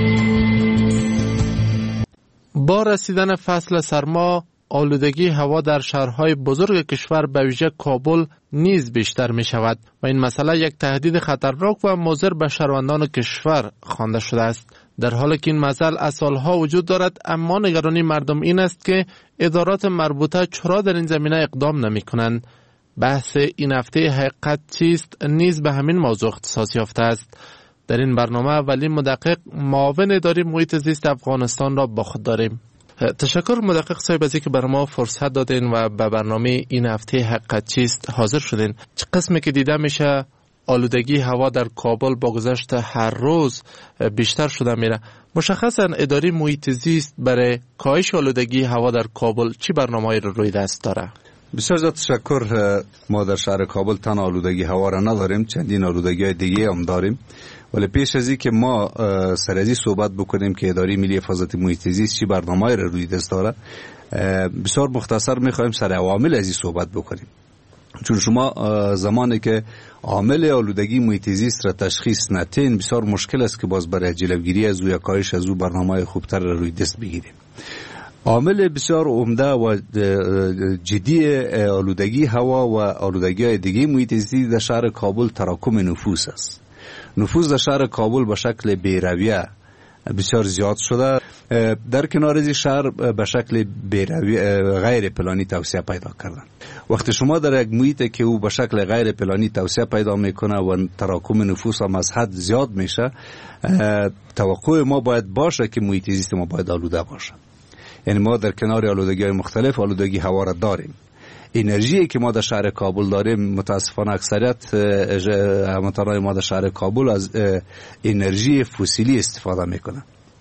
S8: با رسیدن فصل سرما، آلودگی هوا در شهرهای بزرگ کشور به ویژه کابل نیز بیشتر می شود و این مسئله یک تهدید خطرناک و مضر به شهروندان کشور خوانده شده است. در حالی که این مسئله از سالها وجود دارد، اما نگرانی مردم این است که ادارات مربوطه چرا در این زمینه اقدام نمی کنند. بحث این هفته حقیقت چیست نیز به همین موضوع اختصاص یافته است. در این برنامه ولی مدقق معاون اداره محیط زیست افغانستان را با خود داریم. تشکر مدقق صاحب از اینکه برای ما فرصت دادین و به برنامه این هفته حقیقت چیست حاضر شدین. چه قسمی که دیده میشه آلودگی هوا در کابل با گذشت هر روز بیشتر شده میره. مشخصا اداره محیط زیست برای کاهش آلودگی هوا در کابل چی برنامه‌ای رو روی دست داره؟
S6: بسیار زیاد تشکر. ما در شهر کابل تنها آلودگی هوا را نداریم، چندین آلودگی دیگه هم داریم. ولی پیش از این که ما سر از این صحبت بکنیم که اداره ملی حفاظت محیط زیست چی برنامه‌ای را روی دست داره، بسیار مختصر می‌خوایم سر عوامل از این صحبت بکنیم. چون شما زمانی که عامل آلودگی محیط زیست را تشخیص ندین، بسیار مشکل است که باز برای جلوگیری از او یا کاهش از او برنامه‌های خوبتر را روی دست بگیریم. عامل بسیار عمده و جدی آلودگی هوا و آلودگی‌های دیگه محیط زیست در شهر کابل تراکم نفوس است. نفوس در شهر کابل به شکل بی‌رویه بسیار زیاد شده. در کنار از شهر به شکل غیر پلانی توسعه پیدا کردن. وقتی شما در یک محیط که او به شکل غیر پلانی توسعه پیدا میکنه و تراکم نفوس هم از حد زیاد میشه، توقع ما باید باشه که محیط زیست ما باید آلوده باشه. یعنی ما در کنار آلودگی‌های مختلف آلودگی هوا را داریم. انرژی که ما در شهر کابل داریم، متاسفانه اکثریت هموطنان ما در شهر کابل از انرژی فسیلی استفاده میکنن.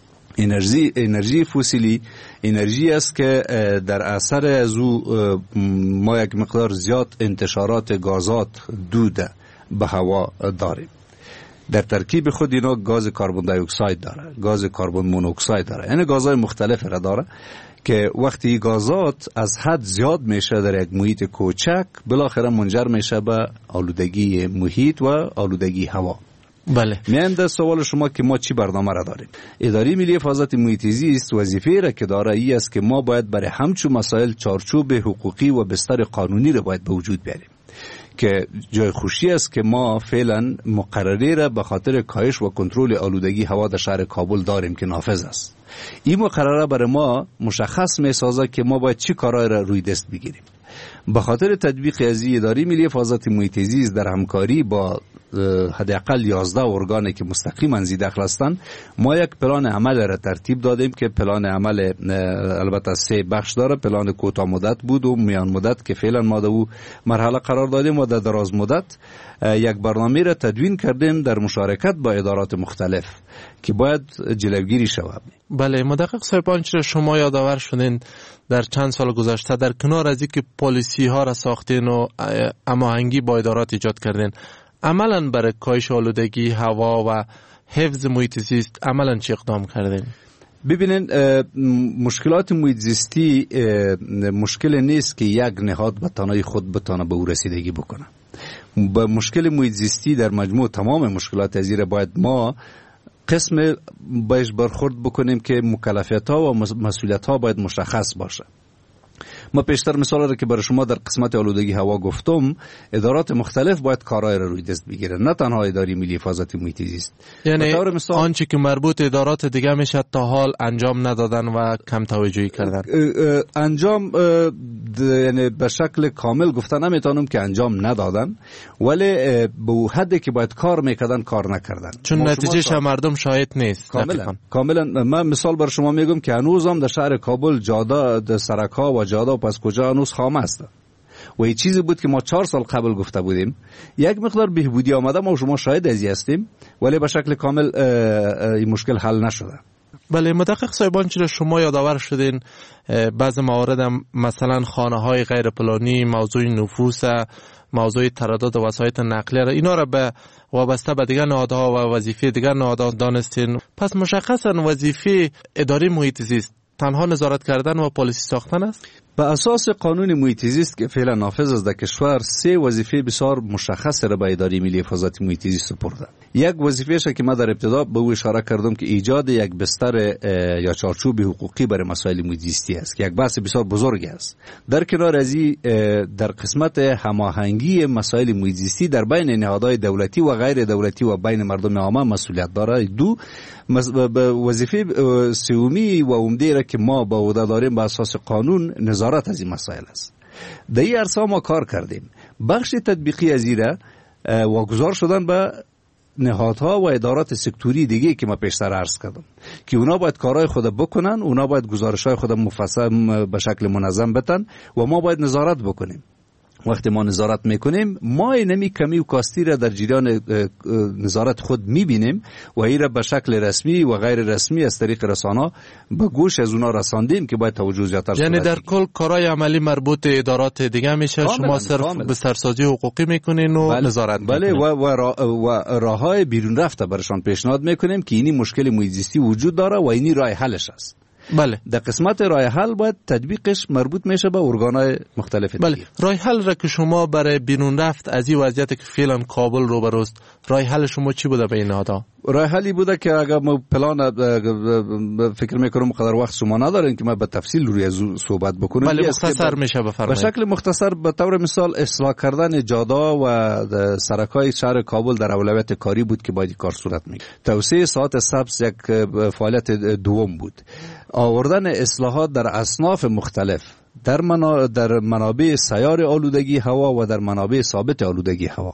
S6: انرژی فسیلی انرژی است که در اثر از او ما یک مقدار زیاد انتشارات گازات دود به هوا داریم. در ترکیب خود اینا گاز کربن دی اکساید داره، گاز کربن مونوکساید داره، یعنی گازهای مختلف را داره که وقتی گازات از حد زیاد میشه در یک محیط کوچک، بالاخره منجر میشه به آلودگی محیط و آلودگی هوا.
S8: بله.
S6: میایم در سوال شما که ما چی برنامه را داریم. اداره ملی حفاظت محیط زیست وظیفه را که داره ای است که ما باید برای همچون مسائل چارچوب حقوقی و بستر قانونی را باید به وجود بیاریم. که جای خوشی است که ما فعلا مقرری را به خاطر کاهش و کنترل آلودگی هوا در شهر کابل داریم که نافذ است. این مقرره برای ما مشخص می‌سازد که ما باید چی کارهای را روی دست بگیریم. به خاطر تطبیق از اداره ملی حفاظت محیط زیست در همکاری با حداقل 11 ارگانی که مستقیما زیر دخل هستند، ما یک پلان عمل را ترتیب دادیم که پلان عمل البته 3 بخش داره. پلان کوتاه مدت بود و میان مدت که فعلا ما در او مرحله قرار دادیم و در دراز مدت یک برنامه را تدوین کردیم در مشارکت با ادارات مختلف که باید جلوگیری شود.
S8: بله مدقق صاحب، آنچه شما یادآور شدین در چند سال گذشته در کنار از اینکه پالیسی ها را ساختین و هماهنگی با ادارات ایجاد کردین، عملاً برای کاهش آلودگی هوا و حفظ محیط زیست عملاً چه اقدام کردین؟
S6: ببینین، مشکلات محیط زیستی مشکل نیست که یک نهاد به تنهایی خود بتونه به او رسیدگی بکنه. با مشکل محیط زیستی در مجموع تمام مشکلات ازیره باید ما قسم بهش برخورد بکنیم که مکلفیت ها و مسئولیت ها باید مشخص باشه. ما پیشتر مثال را که برای شما در قسمت آلودگی هوا گفتم، ادارات مختلف باید کارهای را روی دست بگیرن، نه تنها اداره ملی حفاظت محیط زیست.
S8: یعنی آنچه که مربوط ادارات دیگه میشه تا حال انجام ندادن و کم توجهی کردن.
S6: انجام یعنی به شکل کامل گفتن نمیتونم که انجام ندادن، ولی به حدی که باید کار میکردن کار نکردن،
S8: چون نتیجهش مردم شاهد نیست.
S6: کاملا من مثال بر شما میگم که هنوزم در شهر کابل جاده سرک‌ها و جاده و پس کجا هنوز خام است و این چیزی بود که ما 4 سال قبل گفته بودیم. یک مقدار بهبودی آمده، ما شما شاهد ازی هستیم، ولی به شکل کامل این مشکل حل نشده.
S8: بله مدقق صاحبان، چرا شما یادآور شدین بعض موارد مثلا خانه های غیر پلانی، موضوع نفوس، موضوع تردد وسایط نقلیه، اینا را به وابسته به دیگر نهادها و وظیفه دیگر نهادها دانستین. پس مشخصا وظیفه اداره محیط زیست تنها نظارت کردن و پالیسی ساختن است؟
S6: به اساس قانون محیط زیست که فعلا نافذ است در کشور 3 وظیفه بسیار مشخص را به اداره ملی حفاظت محیط زیست سپرده. یک وظیفه که من در ابتدا به او اشاره کردم که ایجاد یک بستر یا چارچوب حقوقی برای مسائل محیط زیستی است که یک بحث بسیار بزرگ است. در کنار از این در قسمت هماهنگی مسائل محیط زیستی در بین نهادهای دولتی و غیر دولتی و بین مردم عامه مسئولیت داره. دو وظیفه سومی و عمده را که ما به عهده داریم به اساس قانون نظارت از این مسائل است. در این عرصه ما کار کردیم. بخش تطبیقی از این را واگذار شدن به نهادها و ادارات سکتوری دیگه که ما پیشتر عرض کردم که اونا باید کارهای خود بکنن، اونا باید گزارش‌های خود مفصل به شکل منظم بتن و ما باید نظارت بکنیم. وقتی ما نظارت میکنیم ما اینمی کمی و کاستی را در جریان نظارت خود میبینیم و این را به شکل رسمی و غیر رسمی از طریق رسانه به گوش از اونا رساندیم که باید توجه زیادتر شده.
S8: یعنی در کل کارهای عملی مربوط ادارات دیگه میشه، شما صرف بسترسازی حقوقی میکنین و نظارت میکنین.
S6: و راههای بیرون رفته برشان پیشنهاد میکنیم که اینی مشکل محیط زیستی وجود داره و اینی راه حلش است.
S8: بله.
S6: در قسمت راه حل باید تطبیقش مربوط میشه به ارگان‌های مختلف دیگه.
S8: بله. راه حل را که شما برای بیرون رفت از این وضعیت که فعلا کابل روبروست، راه حل شما چی بوده به این نهادها؟
S6: راه حلی بوده که اگر ما پلان فکر میکنم قدر وقت شما ندارین که ما به تفصیل روی از صحبت بکنیم.
S8: بله مختصر میشه بفرمایید.
S6: به شکل مختصر به طور مثال اصلاح کردن جادا و سرک‌های شهر کابل در اولویت کاری بود که باید کار صورت میگیره. توسعه ساعات سبز یک فعالیت دوم بود. آوردن اصلاحات در اصناف مختلف در منابع سیار آلودگی هوا و در منابع ثابت آلودگی هوا.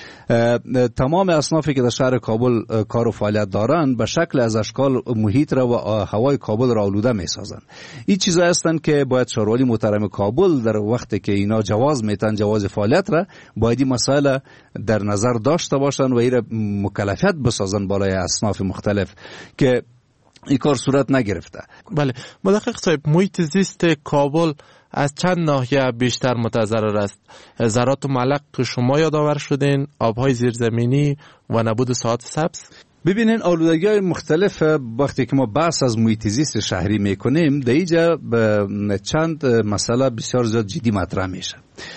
S6: تمام اصنافی که در شهر کابل کار و فعالیت دارند به شکل از اشکال محیط را و هوای کابل را آلوده می سازند. این چیزا هستند که باید شهرولی محترم کابل در وقتی که اینا جواز میتن جواز فعالیت را باید این مسائل در نظر داشته باشند و این را مکلفیت بسازند بالای اصناف مختلف که این کار صورت نگرفته.
S8: بله مدقق صاحب، محیط زیست کابل از چند ناحیه بیشتر متضرر است؟ ذرات معلق که شما یادآور شدین، آبهای زیرزمینی و نبود ساعات سبز.
S6: ببینین آلودگی‌های مختلف وقتی که ما بحث از محیط زیست شهری میکنیم در اینجا چند مسئله بسیار زیاد جدی مطرح میشه.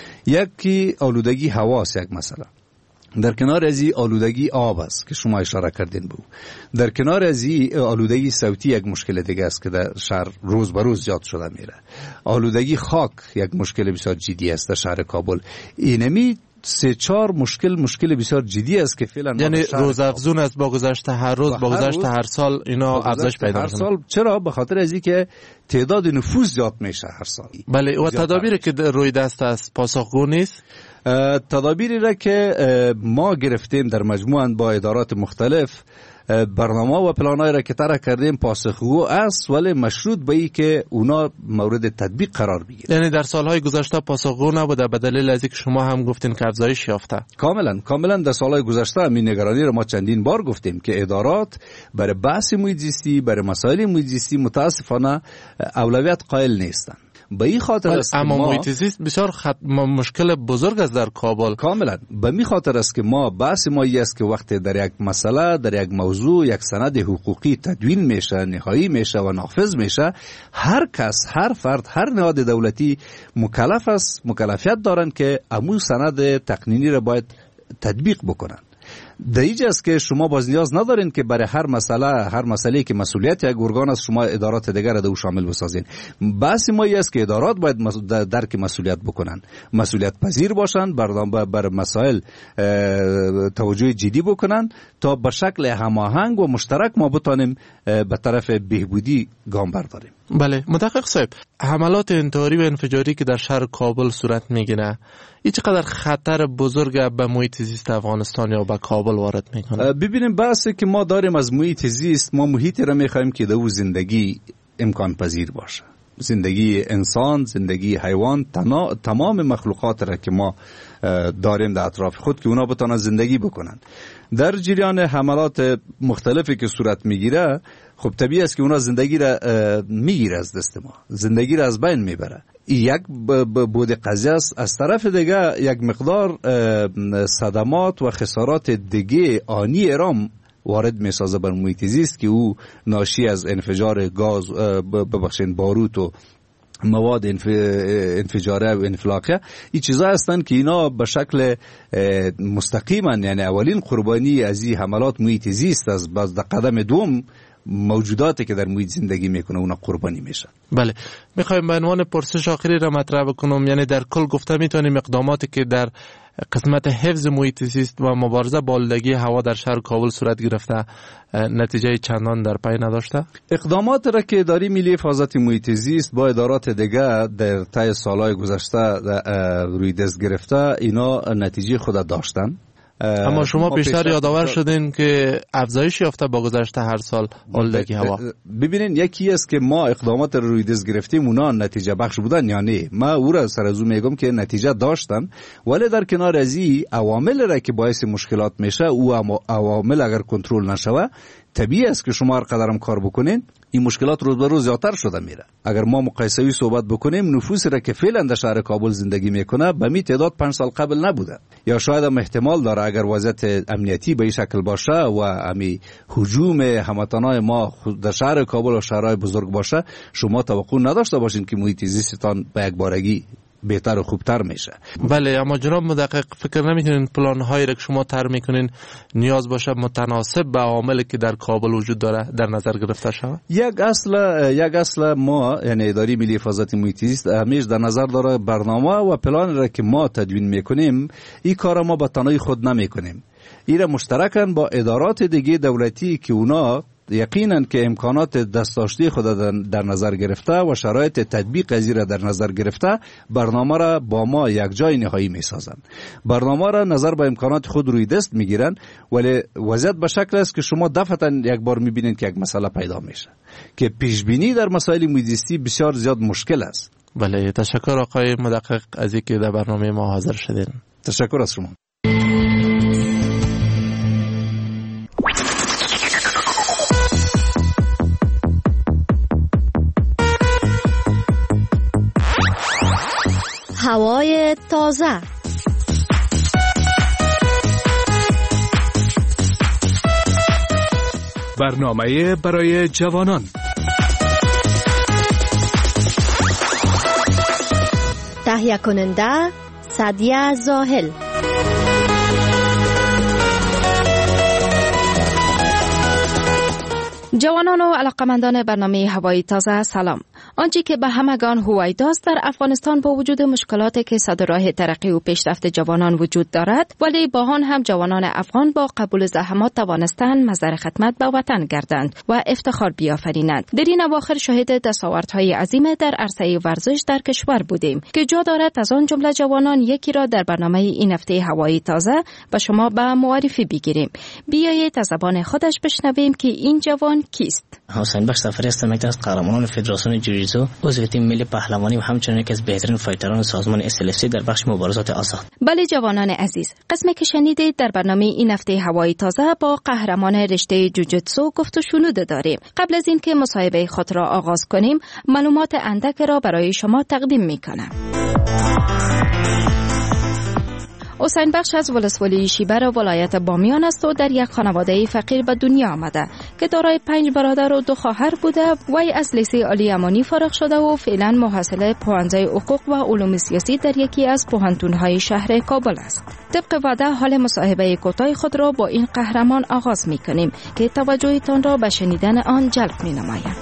S6: یکی آلودگی هواست، یک مسئله. در کنار از این آلودگی آب است که شما اشاره کردین به او. در کنار از این آلودگی صوتی یک مشکل دیگه است که در شهر روز به روز زیاد شده میره. آلودگی خاک یک مشکل بسیار جدی است در شهر کابل. اینمی 3-4 مشکل بسیار جدی است که فعلا
S8: یعنی روزافزون است با گذشت هر روز با گذشت هر سال اینا افزایش پیدا می‌کنه.
S6: چرا؟ به خاطر از اینکه تعداد نفوس زیاد میشه هر سال.
S8: بله و تدابیری که روی دست است پاسخگو نیست.
S6: تدابیری را که ما گرفتیم در مجموعاً با ادارات مختلف، برنامه و پلان‌هایی را که طرح کردیم پاسخگو است ولی مشروط به این که اونا مورد تطبیق قرار بگیرن.
S8: یعنی در سالهای گذشته پاسخگو نبوده به دلیل از اینکه شما هم گفتین که افزایش یافته.
S6: کاملا در سالهای گذشته همین نگرانی را ما چندین بار گفتیم که ادارات برای بحث محیط زیستی، برای مسائل محیط زیستی متاسفانه اولویت قائل نیستند. به این خاطر است
S8: اما محیط زیست بسیار مشکل بزرگ است در کابل.
S6: کاملا به این خاطر است که ما بحث ما است که وقتی در یک مسئله، در یک موضوع، یک سند حقوقی تدوین میشه، نهایی میشه و نافذ میشه، هر کس، هر فرد، هر نهاد دولتی مکلف است، مکلفیت دارند که امون سند تقنینی را باید تطبیق بکنن. در اینجا است که شما باز نیاز ندارین که برای هر مسئله که مسئولیت یک ارگان است شما ادارات دیگر را در او شامل بسازین. بحث ما این است که ادارات باید درک مسئولیت بکنن، مسئولیت پذیر باشن، بر مسائل توجه جدی بکنن تا به شکل هماهنگ و مشترک ما بتانیم به طرف بهبودی گام برداریم.
S8: بله مدقق صاحب، حملات انتحاری و انفجاری که در شهر کابل صورت میگیره این چقدر خطر بزرگ به محیط زیست افغانستان یا به کابل وارد میکنه؟
S6: ببینیم بحثی که ما داریم از محیط زیست، ما محیطی را میخوایم که در او زندگی امکان پذیر باشه. زندگی انسان، زندگی حیوان، تمام مخلوقات را که ما داریم در اطراف خود که اونا بتونن زندگی بکنن. در جریان حملات مختلفی که صورت میگیره خب طبیعی است که اونا زندگی را میگیره از دست ما، زندگی را از بین میبره. یک بود قضیه است. از طرف دیگه یک مقدار صدمات و خسارات دیگه آنی ارام وارد میسازه بر محیط زیست که او ناشی از انفجار گاز، ببخشید باروت و مواد انفجاره و انفلاقه، این چیزا هستن که اینا به شکل مستقیما یعنی اولین قربانی از این حملات محیط زیست از باز در قدم دوم موجوداتی که در محیط زندگی میکنه اونا قربانی میشن.
S8: بله، میخوایم به عنوان پرسش آخری را مطرح بکنم، یعنی در کل گفته میتونیم اقداماتی که در قسمت حفظ محیط زیست و مبارزه با آلودگی هوا در شهر کابل صورت گرفته نتیجه چندان در پی نداشته؟
S6: اقدامات را که اداره ملی حفاظت محیط زیست با ادارات دیگه در طی سالهای گذشته روی دست گرفته اینا نتیجه خود داشتن.
S8: اما شما بیشتر یادآور شدین که افزایش یافته با گذشته هر سال آلودگی هوا.
S6: ببینین یکی است که ما اقدامات رو روی دست گرفتیم اونا نتیجه بخش بودن یا نه. ما او را سر از او میگم که نتیجه داشتن، ولی در کنار از این عوامل را که باعث مشکلات میشه او عوامل اگر کنترل نشوه طبیعی است که شما هر قدرم کار بکنین این مشکلات روز به روز زیادتر شده میره. اگر ما مقایسه‌ای صحبت بکنیم نفوسی را که فعلا در شهر کابل زندگی میکنه به می تعداد 5 سال قبل نبوده، یا شاید هم احتمال داره اگر وضعیت امنیتی به این شکل باشه و امی هجوم هموطنان ما در شهر کابل و شهرهای بزرگ باشه شما توقع نداشته باشین که محیط زیستتان به یک بارگی بهتر و خوبتر میشه.
S8: بله، اما جناب مدقق فکر نمیکنین پلان هایی را که شما طرح میکنین نیاز باشه متناسب به عواملی که در کابل وجود داره در نظر گرفته شود؟
S6: یک اصل ما یعنی اداره ملی حفاظت محیط زیست همیشه در نظر داره برنامه و پلان را که ما تدوین میکنیم این کار ما به تنهایی خود نمیکنیم، این را مشترکاً با ادارات دیگه دولتی که اونا یقیناً که امکانات دستداشتی خود در نظر گرفته و شرایط تطبیق از این را در نظر گرفته برنامه را با ما یک جای نهایی میسازن. برنامه را نظر به امکانات خود روی دست میگیرن، ولی وضعیت به شکل است که شما دفعتاً یک بار میبینید که یک مسئله پیدا میشه که پیش بینی در مسائل محیط زیستی بسیار زیاد مشکل است.
S8: بله، تشکر آقای مدقق از اینکه در برنامه ما حاضر شدین.
S6: تشکر از شما.
S11: هوای تازه.
S4: برنامه برای جوانان.
S11: تهیه کننده سعدیه زاهل.
S7: جوانان و علاقمندان برنامه هوای تازه سلام. آنچه که به همگان هویداست در افغانستان با وجود مشکلاتی که صد راه ترقی و پیشرفت جوانان وجود دارد، ولی با آن هم جوانان افغان با قبول زحمات توانستند مظهر خدمت به وطن گردند و افتخار بیافرینند. در این اواخر شاهد دستاوردهای عظیم در عرصه ورزش در کشور بودیم که جا دارد از آن جمله جوانان یکی را در برنامه این هفته هوای تازه به شما به معرفی بگیریم. بیایید از زبان خودش بشنویم که این جوان کیست.
S9: حسین بخش سفری هستم، یک از قهرمانان فدراسیون جوجیتسو، عضو تیم ملی پهلوانی و همچنین یکی از بهترین فایتران سازمان SLFC در بخش مبارزات آزاد.
S7: بله جوانان عزیز، قسمی که شنیدید در برنامه این هفته هوای تازه با قهرمان رشته جوجیتسو گفت و شنود داریم. قبل از اینکه مصاحبه خود را آغاز کنیم، معلومات اندک را برای شما تقدیم می‌کنم. حسین بخش از ولسوالی شیبر ولایت بامیان است و در یک خانواده فقیر به دنیا آمده که دارای 5 برادر و 2 خواهر بوده. وی از لیسه عالی امانی فارغ شده و فعلا محصل پوهنځی حقوق و علوم سیاسی در یکی از پوهنتون‌های شهر کابل است. طبق وعده حال مصاحبه کوتاه خود را با این قهرمان آغاز می‌کنیم که توجهتان را به شنیدن آن جلب می‌نمایم.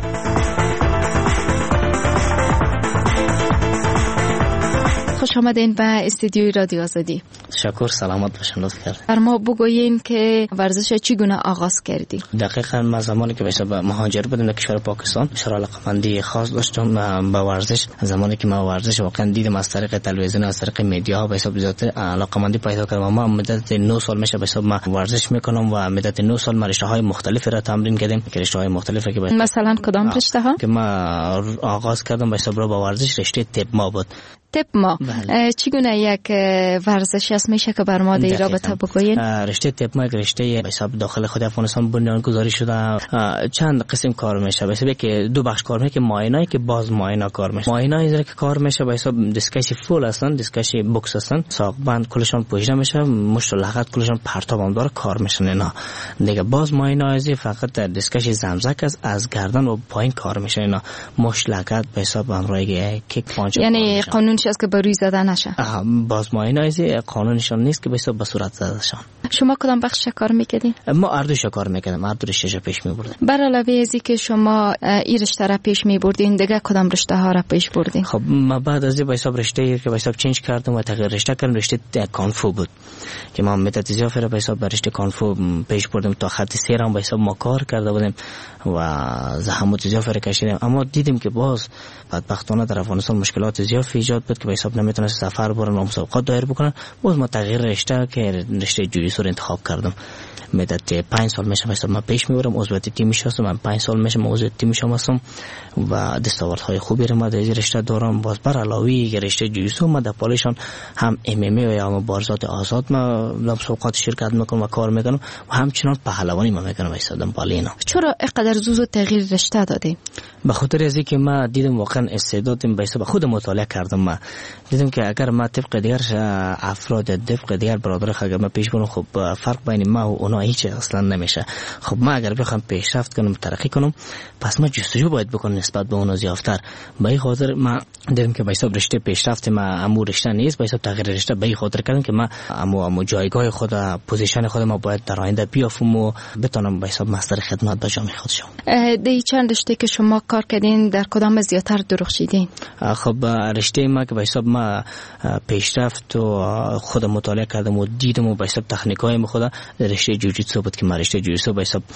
S7: خوش آمدین به استودیوی رادیو آزادی.
S9: تشکر، سلامت باشین. لطف کردید.
S7: بر ما بگویین که ورزش چگونه آغاز کردی؟
S9: دقیقاً من زمانی که به مهاجر بودم در کشور پاکستان بسیار علاقه‌مندی خاص داشتم به ورزش. زمانی که من ورزش واقعا دیدم از طریق تلویزیون، از طریق مدیا، به حساب زیاد علاقه‌مندی پیدا کردم. ما مدت 9 سال میشه به حساب ورزش میکنم و مدت 9 سال رشته‌های مختلفی را تمرین کردیم که رشته‌های مختلفی که
S7: مثلا کدام رشته‌ها
S9: که ما آغاز کردم به حساب با ورزش رشته طب ما بود.
S7: طب ما چگونه یک ورزش از
S11: باز میشه که بر ما در رابطه بگوین؟
S9: رشته تپ ما رشته به حساب داخل خود افغانستان بنیانگذاری شده. چند قسم کار میشه. به حساب که دو بخش کار میشه که معاینه که باز معاینه کار میشه. معاینه اینجوری که کار میشه به حساب دستکشی فول هستن، دستکشی بوکس هستن، ساقبند کلشون پوشیده میشه، مشت و لغت کلشون پرتاب هم داره کار میشن اینا. دیگه باز معاینه ازی فقط در دستکشی زمزک از گردن و پایین کار میشه اینا. مشت لغت به حساب امروی کیک پانچ.
S11: یعنی قانونش است که با روی زده نشه.
S9: باز معاینه ازی قانونشون نیست که به حساب به صورت زده شون.
S11: شما کدام بخش کار میکردین؟
S9: ما اردوش کار میکردم، اردو رشته پیش میبردیم.
S11: بر علاوه ازی که شما این رشته را پیش میبردین دیگه کدام رشته ها را پیش بردین؟
S9: خب ما بعد از این به حساب رشته که به حساب چنج کردم و تغییر رشته کردم، رشته کانفو بود که ما مدت اضافه را به حساب رشته کانفو پیش بردم تا خط سیر هم به حساب ما کار کرده بودیم و زحمت اضافه را کشیدیم. اما دیدیم که باز بدبختانه در افغانستان مشکلات زیاد ایجاد بود که به حساب نمیتونست سفر برن و مسابقات دایر بکنن. باز ما تغییر رشته که رشته جوجیتسو رو انتخاب کردم. مدت 5 سال میشه مثلا من پیش میبرم، عضویت تیمش هستم. من 5 سال میشه من عضو تیمش هستم و دستاوردهای خوبی رو ما در رشته دارم. باز بر علاوه رشته جوجیتسو ما در پالیشان هم ام ام ای و یا مبارزات آزاد ما مسابقات شرکت میکنم و کار میکنم و همچنان پهلوانی ما میکنم وایسادم بالینا.
S11: چرا اینقدر زود تغییر رشته دادی؟
S9: به خاطر از اینکه ما دیدم واقعا استعدادم به حساب خود مطالعه کردم. ما دیدم که اگر ما طبق دیگر افراد طبق دیگر برادر اگر ما پیش برم خب فرق بین ما و اونا هیچ اصلا نمیشه. خب ما اگر بخوام پیشرفت کنم ترقی کنم پس ما جستجو باید بکنم نسبت به اونا زیادتر. به این خاطر ما دیدم که به حساب رشته پیشرفت ما امور رشته نیست، به حساب تغییر رشته به این خاطر کردم که ما امو جایگاه خود پوزیشن خود ما باید در آینده بیافم و بتونم به حساب مستر خدمت به جامعه خود شم.
S11: دی چند رشته که شما کار کردین در کدام زیاتر درخشیدین؟
S9: خب رشته ما که به حساب ما پیشرفت و خود مطالعه کردم و دیدم و به حساب تکنیک‌های ما خود رشته جوجیتسو بود که ما رشته جوجیتسو به حساب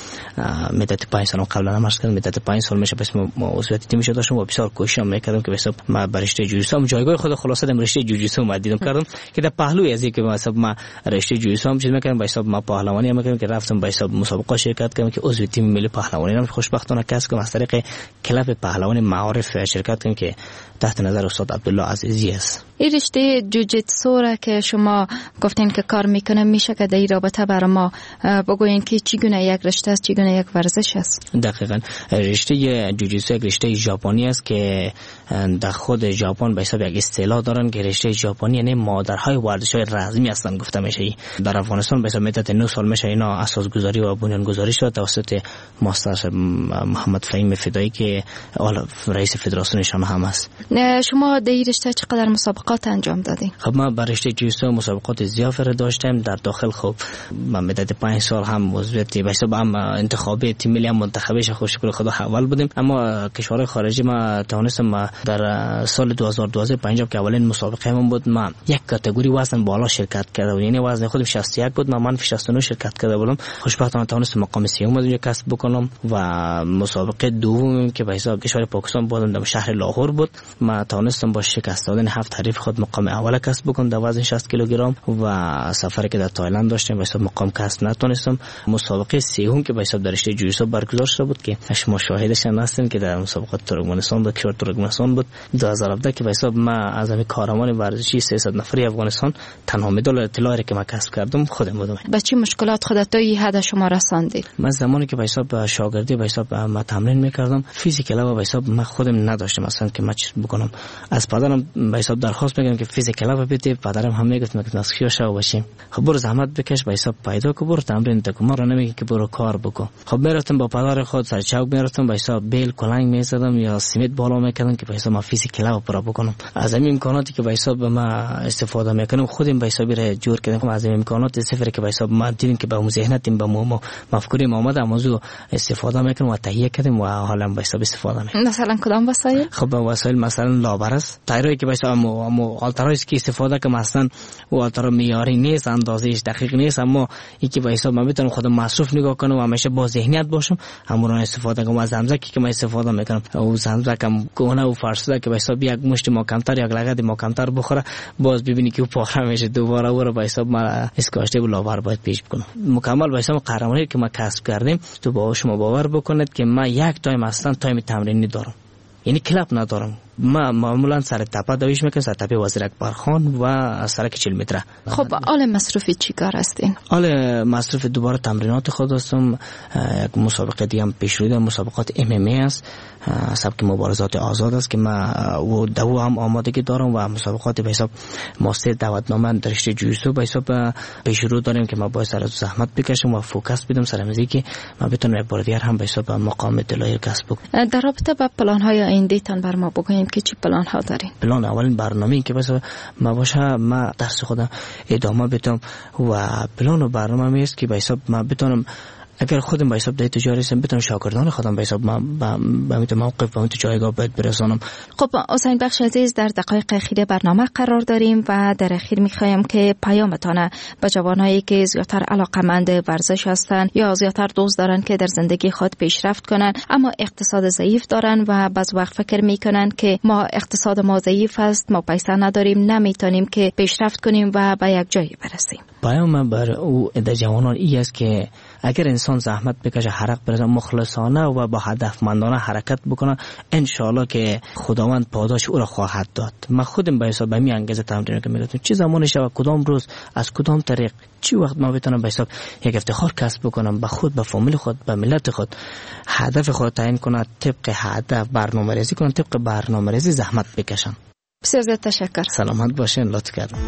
S9: مدت 5 سال قبلا هم عرض کردم مدت 5 سال میشه پس ما عضویت تیمش داشتم و بسیار کوشش میکردم که به حساب ما بر رشته جوجیتسو جایگاه خود خلاصه در رشته جوجیتسو ما دیدم کردم که در پهلوی از اینکه به حساب ما رشته جوجیتسو هم چیز میکردم به حساب ما پهلوانی هم میکردم که رفتم به حساب مسابقه شرکت کردم که عضو تیم ملی پهلوانی هم خوشبختانه کسب کردم از طریق کلاب پهلوانی معارف شرکت کردم که تحت نظر استاد عبدالله عزیزی است.
S11: این رشته جوجیتسو را که شما گفتین که کار میکنه میشه که در این رابطه برای ما بگوین که چگونه یک رشته است چگونه یک ورزش است؟
S9: دقیقاً رشته جوجیتسو یک رشته ژاپنی است که در خود ژاپن به حساب یک اصطلاح دارن که رشته ژاپنی یعنی مادرهای ورزش‌های رزمی هستن گفته میشه. در افغانستان به حساب مدت 9 سال میشه اینا اساسگذاری و بنیانگذاری شده توسط ماستر محمد فهیم فدایی که رئیس فدراسیونشان هم است.
S11: شما در این رشته چقدر مسابقات انجام دادین؟
S9: خب ما بر رشته جوجیتسو مسابقات زیاده را داشتیم در داخل. خب ما مدت 5 سال هم عضویت به حساب هم انتخابی تیم ملی هم منتخبش خوششکر خدا اول بودیم. اما کشورهای خارجی ما توانستم در سال 2012 پنجاب که اولین مسابقه من بود ما یک کاتگوری وزن بالا شرکت کردم، یعنی وزن خودم 61 بود من 69 شرکت کرده بودم. خوشبختانه توانستم مقام سوم اونجا کسب بکنم و مسابقه دوم که به حساب کشور پاکستان بودم در شهر لاهور بود ما توانستم با شکست دادن 7 حریف خود مقام اول کسب بکنم در وزن 60 کیلوگرم و سفری که در تایلند داشتیم به حساب مقام کسب نتونستم. مسابقه سوم که به حساب در رشته جوجیتسو برگزار شده بود که شما شاهدش هستین که در مسابقات ترکمنستان بود کشور ترکمنستان بود 2017 که به حساب ما از همین کارمان ورزشی 300 نفری افغانستان تنها مدال اطلاعی که ما کسب کردم خودم بودم.
S11: با چه مشکلات خودت تا این حد شما رساندید؟
S9: من زمانی که به حساب شاگردی به حساب ما تمرین میکردم فیزیکال و به حساب من خودم نداشتم اصلا که ما چیز بکنم. از پدرم به حساب درخواست میگم که فیزیکال بده، پدرم هم میگفت که نسخیا شو باشیم. خب برو زحمت بکش به حساب پیدا کو برو تمرین تکو ما رو نمیگه که برو کار بکن. خب میرفتم با پدر خود سر چوک میرفتم به حساب بیل کلنگ میزدم یا سیمت بالا میکردم که به حساب ما فیزیکال پورا بکنم. از این امکاناتی که به حساب ما استفاده میکنم خودم به حساب را جور کردم. از این امکانات صفر که به حساب ما دیدیم که با ذهنتیم با مفکوری ما اومد موضوع استفاده میکنم و تهیه کردیم و حالا به حساب استفاده میکنم.
S11: مثلا کدام وسایل؟
S9: خب وسایل مثلا لابرس تایروی که به حساب آلترایز که استفاده کنم اصلا و آلترا معیاری نیست، اندازهش دقیق نیست، اما اینکه به حساب من بتونم خودم مصرف نگاه کنم و همیشه با ذهنیت باشم همون رو استفاده کنم. از زمزکی که من استفاده میکنم او زمزکم کهنه و فرسوده که به حساب یک مشت ما کمتر یک لغت ما کمتر بخوره باز ببینی که او پاره میشه دوباره او رو به حساب ما اسکاشته و لاور باید پیش بکنم. مکمل به حساب قهرمانی که ما کسب کردیم تو با شما باور بکنید که ما یک تایم اصلا تایم تمرینی دارم، یعنی کلاب ندارم ما معمولا سر تپه دویش میکنیم، سر تپه وزیر اکبرخان و سرک 40 متره.
S11: خب آل مصروفی چی کار هستین؟
S9: آل مصروف دوباره تمرینات خود هستم. یک مسابقه دیگه هم پیش روی مسابقات MMA است، سبک مبارزات آزاد است که من و دو هم آمادگی دارم و مسابقات به حساب ماستر دعوتنامه در رشته جوجیتسو به حساب پیش رو داریم که ما باید سر زحمت بکشم و فوکس بدم سر میزی که ما بتونم یک بار دیگر هم به حساب مقام طلایی کسب کنم.
S11: در رابطه با پلان های آینده تان بر ما بگوییم که چی پلان ها دارین؟
S9: پلان اولین برنامه‌ای که بس ما باشه ما درس خودم ادامه بدم و پلان و برنامه است که به حساب ما بتونم اگر خودم به حساب ده تجاری هستم بتونم شاگردان خودم به حساب به این موقف به این جایگاه باید برسانم.
S11: خب حسین بخش عزیز، در دقایق اخیر برنامه قرار داریم و در اخیر میخوایم که پیامتان به جوانایی که زیادتر علاقمند ورزش هستند یا زیادتر دوست دارن که در زندگی خود پیشرفت کنن اما اقتصاد ضعیف دارن و بعض وقت فکر میکنن که ما اقتصاد ما ضعیف است، ما پیسه نداریم، نمیتونیم که پیشرفت کنیم و به یک جایی برسیم.
S9: پیام بر او در جوانان ای است که اگر انسان زحمت بکشه، حرق برسه، مخلصانه و با هدفمندانه حرکت بکنه، انشالله که خداوند پاداش او را خواهد داد. من خودم به حساب همین انگیزه تمرین که میگم چه زمانی شب کدام روز از کدام طریق چی وقت ما بتونم به حساب یک افتخار کسب بکنم به خود، به فامیل خود، به ملت خود، هدف خود تعیین کنه، طبق هدف برنامه‌ریزی کنه، طبق برنامه‌ریزی زحمت بکشم.
S11: بسیار زیاد تشکر.
S9: سلامت باشین. لطف کردم.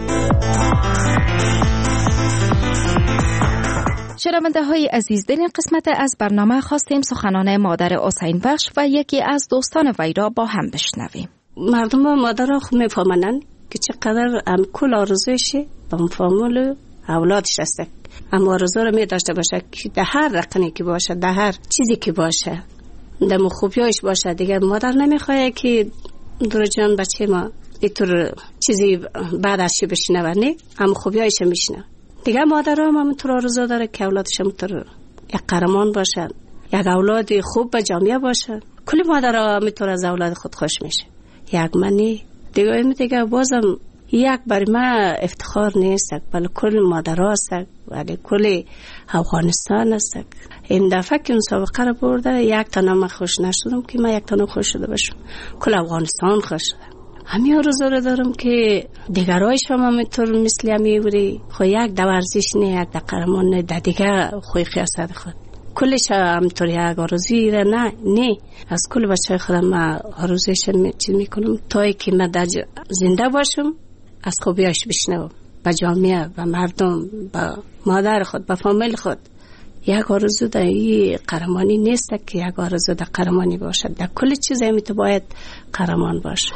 S11: شنونده های عزیز، در این قسمت از برنامه خواستیم سخنان مادر حسین بخش و یکی از دوستان وی را با هم بشنویم.
S10: مردم مادر را خوب میفهمند که چقدر کل آرزویشه با فامیل اولادش هست، اما آرزو را می داشته باشه که در هر رقمی که باشه، در هر چیزی که باشه، در خوبیایش باشه. دیگه مادر نمیخواه که دور جان بچه ما اینطور چیزی بعد از چی بشنوه، نه، اما خوبیایش میشنوه. دیگه مادر هم همونطور آرزو داره که اولادش همونطور یک قهرمان باشن، یک اولاد خوب به جامعه باشن. کلی مادر ها همونطور از اولاد خود خوش میشه. یک منی دیگه بازم یک برای من افتخار نیست، بله کل مادر ها هست، ولی کل افغانستان هست. این دفعه که مسابقه رو برده یک تنها من خوش نشدم که من یک تنها خوش شده باشم، کل افغانستان خوش شده. همین آرزو رو دارم که دیگرایش هم همینطور مثل همی بودی، خو یک در ورزش نه، یک در قهرمان نه، در دیگه خوی خیاست خود کلش همینطور یک آرزوی را نه از کل بچه خودم من آرزویش چیز میکنم تا که من در زنده باشم، از خوبیاش بشنوم، به جامعه، به مردم، به مادر خود، به فامیل خود. یک آرزو در این قهرمانی نیست که یک آرزو در قهرمانی باشد، در کل چیز همی تو باید قهرمان باشه.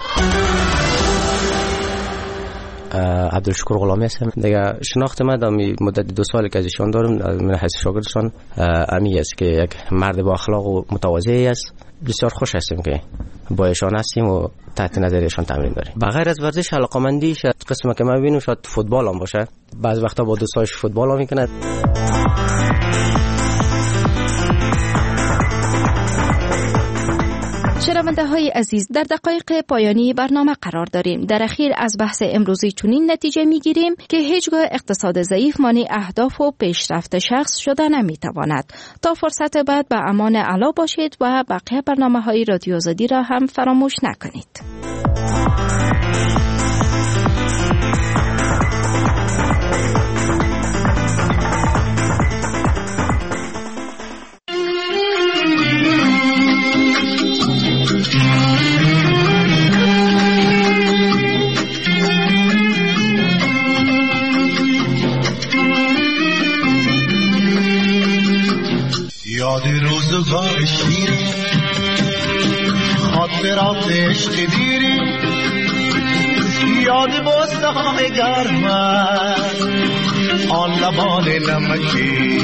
S22: عبدالشکور غلامی هستم. دیگه شناخت من در مدت 2 سال که ازشان دارم من حیث شاگردشان امی است که یک مرد با اخلاق و متواضعی است. بسیار خوش هستیم که با ایشان هستیم و تحت نظر ایشان تمرین داریم. بغیر از ورزش علاقه‌مندی شاید قسمی که من ببینم شاید فوتبال هم باشه. بعض وقتا با دوستاش فوتبال هم میکنه.
S11: شنونده های عزیز، در دقایق پایانی برنامه قرار داریم. در اخیر از بحث امروزی چنین نتیجه می گیریم که هیچگاه اقتصاد ضعیف مانع اهداف و پیشرفت شخص شده نمی تواند. تا فرصت بعد به امان اعلی باشید و بقیه برنامه های رادیو آزادی را هم فراموش نکنید.
S18: یاد روزگار شیرین، خاطرات عشق دیری، یاد بستان گرم آن لبان نمکی.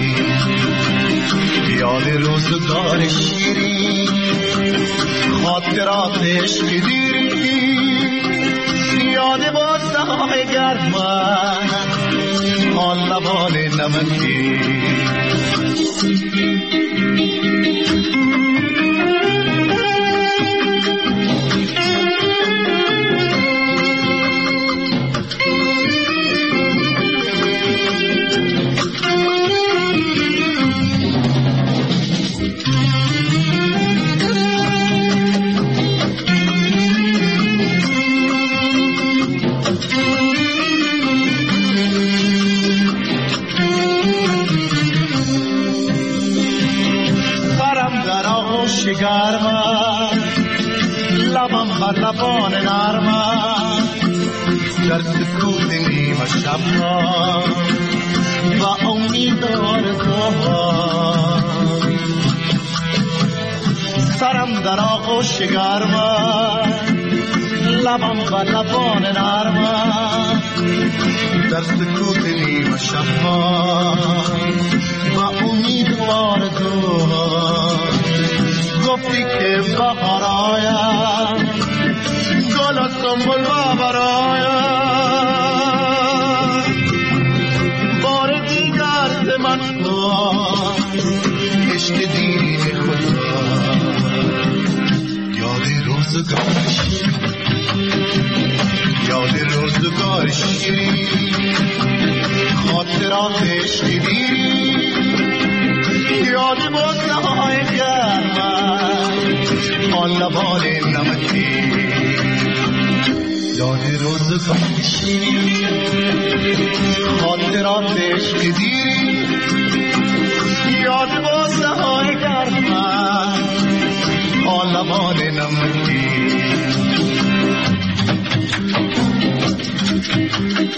S18: یاد روزگار شیرین، خاطرات عشق دیری، یاد بستان گرم آن لبان نمکی. گرمم لبم بر لبان نرمم در سکوت نیمه شبها و امید آرزوها سرم در آغوش گرمم لبم بر لبان نرمم در سکوت نیمه شبها و امید آرزوها گفتی که بهار آید گل و سنبل و براید بار دیگر ز من عشق دین خدا یاد روزگار شیرین خاطرات عشق دیری یاد بوسه های گرمم آن لبان نمکی یاد روزگار شیرین خاطرات عشق دیری یاد بوسه های گرمم آن لبان نمکی